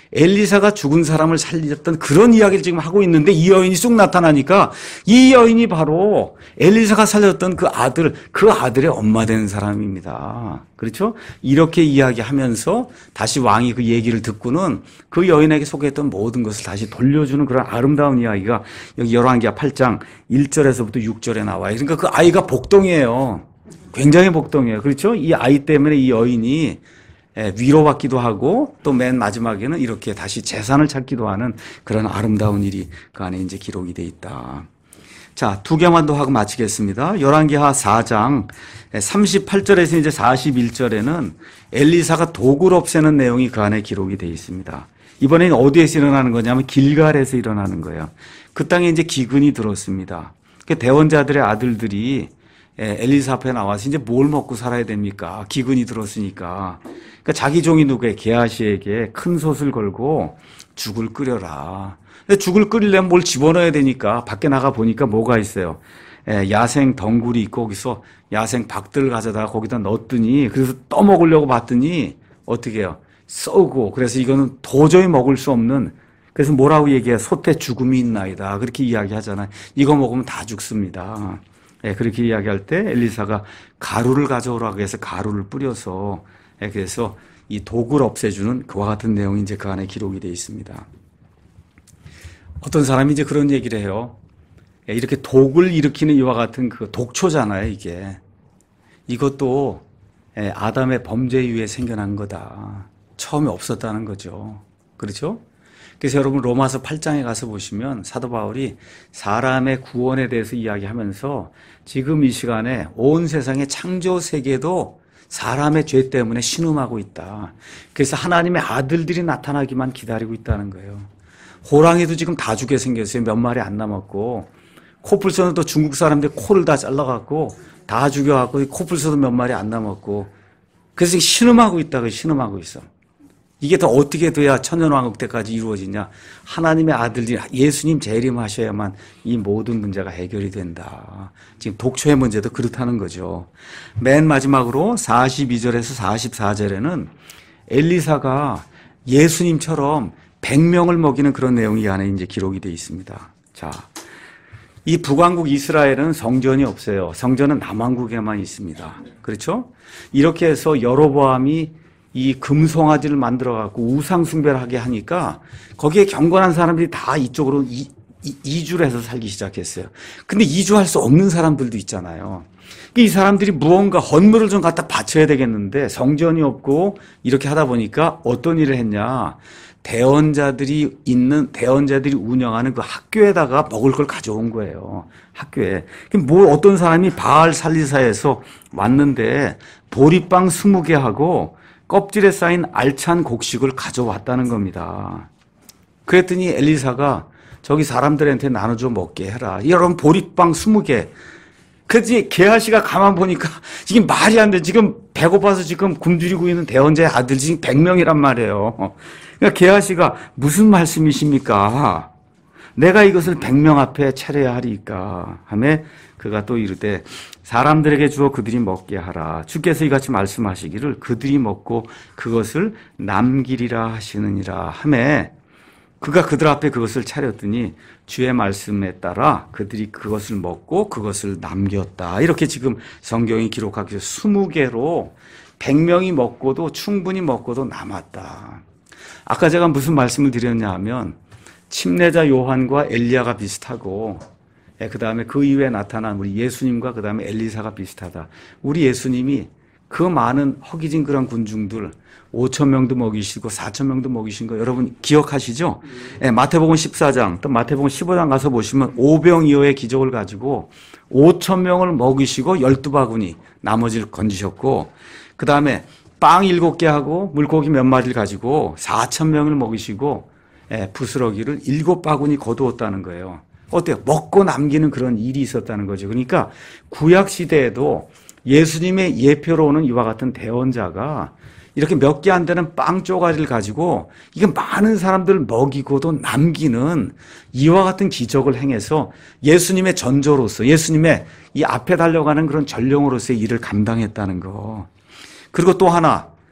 엘리사가 죽은 사람을 살렸던 그런 이야기를 지금 하고 있는데 이 여인이 쑥 나타나니까 이 여인이 바로 엘리사가 살렸던 그 아들의 엄마 되는 사람입니다. 그렇죠? 이렇게 이야기하면서 다시 왕이 그 얘기를 듣고는 그 여인에게 소개했던 모든 것을 다시 돌려주는 그런 아름다운 이야기가 여기 열왕기하 8장 1절에서부터 6절에 나와요. 그러니까 그 아이가 복덩이에요. 굉장히 복덩이에요. 그렇죠? 이 아이 때문에 이 여인이 위로받기도 하고 또 맨 마지막에는 이렇게 다시 재산을 찾기도 하는 그런 아름다운 일이 그 안에 이제 기록이 돼 있다. 자, 두 개만 더 하고 마치겠습니다. 열왕기하 4장 38절에서 이제 41절에는 엘리사가 독을 없애는 내용이 그 안에 기록이 돼 있습니다. 이번에는 어디에서 일어나는 거냐면 길갈에서 일어나는 거예요. 그 땅에 이제 기근이 들었습니다. 그 대원자들의 아들들이 엘리사 앞에 나와서 이제 뭘 먹고 살아야 됩니까? 기근이 들었으니까. 그러니까 자기 종이 누구에 게하시에게 큰 솥을 걸고 죽을 끓여라. 근데 죽을 끓이려면 뭘 집어넣어야 되니까 밖에 나가 보니까 뭐가 있어요? 야생 덩굴이 있고 거기서 야생 박들 가져다가 거기다 넣었더니 그래서 떠먹으려고 봤더니 어떻게 해요? 썩고 그래서 이거는 도저히 먹을 수 없는 그래서 뭐라고 얘기해요? 솥에 죽음이 있나이다. 그렇게 이야기하잖아요. 이거 먹으면 다 죽습니다. 그렇게 이야기할 때 엘리사가 가루를 가져오라고 해서 가루를 뿌려서 그래서 이 독을 없애주는 그와 같은 내용이 이제 그 안에 기록이 되어 있습니다. 어떤 사람이 이제 그런 얘기를 해요. 이렇게 독을 일으키는 이와 같은 그 독초잖아요, 이게. 이것도 아담의 범죄 이후에 생겨난 거다. 처음에 없었다는 거죠. 그렇죠? 그래서 여러분 로마서 8장에 가서 보시면 사도 바울이 사람의 구원에 대해서 이야기하면서 지금 이 시간에 온 세상의 창조 세계도 사람의 죄 때문에 신음하고 있다. 그래서 하나님의 아들들이 나타나기만 기다리고 있다는 거예요. 호랑이도 지금 다 죽게 생겼어요. 몇 마리 안 남았고 코뿔소는 또 중국 사람들 코를 다 잘라갖고 다 죽여갖고 코뿔소도 몇 마리 안 남았고 그래서 신음하고 있다고 신음하고 있어. 이게 더 어떻게 돼야 천년왕국 때까지 이루어지냐. 하나님의 아들들이 예수님 재림하셔야만 이 모든 문제가 해결이 된다. 지금 독초의 문제도 그렇다는 거죠. 맨 마지막으로 42절에서 44절에는 엘리사가 예수님처럼 100명을 먹이는 그런 내용이 이 안에 이제 기록이 되어 있습니다. 자, 이 북왕국 이스라엘은 성전이 없어요. 성전은 남왕국에만 있습니다. 그렇죠? 이렇게 해서 여로보암이 이 금송아지를 만들어갖고 우상숭배를 하게 하니까 거기에 경건한 사람들이 다 이쪽으로 이주를 해서 살기 시작했어요. 근데 이주할 수 없는 사람들도 있잖아요. 이 사람들이 무언가 헌물을 좀 갖다 바쳐야 되겠는데 성전이 없고 이렇게 하다 보니까 어떤 일을 했냐. 대원자들이 운영하는 그 학교에다가 먹을 걸 가져온 거예요. 학교에. 뭐 어떤 사람이 바알 살리사에서 왔는데 보리빵 20개 하고 껍질에 쌓인 알찬 곡식을 가져왔다는 겁니다. 그랬더니 엘리사가 저기 사람들한테 나눠줘 먹게 해라. 여러분 보리빵 20개. 그랬더니 게하시가 가만 보니까 지금 말이 안 돼. 지금 배고파서 지금 굶주리고 있는 대원자의 아들 지금 100명이란 말이에요. 그러니까 게하시가 무슨 말씀이십니까? 내가 이것을 100명 앞에 차려야 하리까 하며 그가 또 이르되 사람들에게 주어 그들이 먹게 하라. 주께서 이같이 말씀하시기를 그들이 먹고 그것을 남기리라 하시느니라 하며 그가 그들 앞에 그것을 차렸더니 주의 말씀에 따라 그들이 그것을 먹고 그것을 남겼다. 이렇게 지금 성경이 기록하기 위해서 20개로 100명이 먹고도 충분히 먹고도 남았다. 아까 제가 무슨 말씀을 드렸냐 하면 침례자 요한과 엘리야가 비슷하고 그 다음에 그 이후에 나타난 우리 예수님과 그 다음에 엘리사가 비슷하다. 우리 예수님이 그 많은 허기진그런 군중들 5,000명도 먹이시고 4,000명도 먹이신 거 여러분 기억하시죠? 마태복음 14장 또 마태복음 15장 가서 보시면 오병이어의 기적을 가지고 5,000명을 먹이시고 12바구니 나머지를 건지셨고 그 다음에 빵 7개 하고 물고기 몇 마리를 가지고 4,000명을 먹이시고 부스러기를 7바구니 거두었다는 거예요. 어때요? 먹고 남기는 그런 일이 있었다는 거죠. 그러니까 구약 시대에도 예수님의 예표로 오는 이와 같은 대언자가 이렇게 몇 개 안 되는 빵 쪼가리를 가지고 이게 많은 사람들을 먹이고도 남기는 이와 같은 기적을 행해서 예수님의 전조로서 예수님의 이 앞에 달려가는 그런 전령으로서의 일을 감당했다는 거. 그리고 또 하나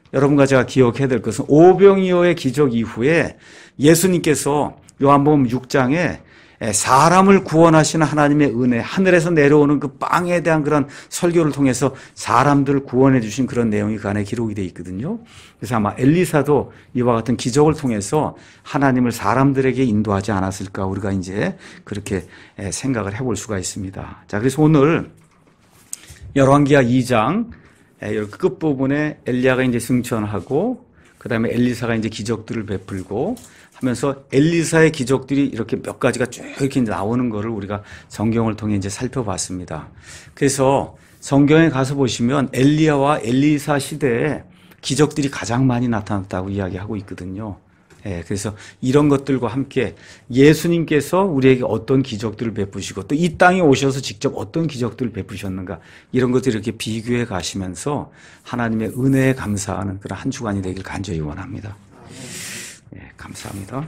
여러분과 제가 기억해야 될 것은 오병이어의 기적 이후에 예수님께서 요한복음 6장에 사람을 구원하시는 하나님의 은혜, 하늘에서 내려오는 그 빵에 대한 그런 설교를 통해서 사람들을 구원해 주신 그런 내용이 그 안에 기록이 되어 있거든요. 그래서 아마 엘리사도 이와 같은 기적을 통해서 하나님을 사람들에게 인도하지 않았을까 우리가 이제 그렇게 생각을 해볼 수가 있습니다. 자, 그래서 오늘 열왕기하 2장 끝부분에 엘리야가 이제 승천하고 그 다음에 엘리사가 이제 기적들을 베풀고 하면서 엘리사의 기적들이 이렇게 몇 가지가 쭉 이렇게 나오는 거를 우리가 성경을 통해 이제 살펴봤습니다. 그래서 성경에 가서 보시면 엘리야와 엘리사 시대에 기적들이 가장 많이 나타났다고 이야기하고 있거든요. 그래서 이런 것들과 함께 예수님께서 우리에게 어떤 기적들을 베푸시고 또 이 땅에 오셔서 직접 어떤 기적들을 베푸셨는가 이런 것들을 이렇게 비교해 가시면서 하나님의 은혜에 감사하는 그런 한 주간이 되길 간절히 원합니다. 감사합니다.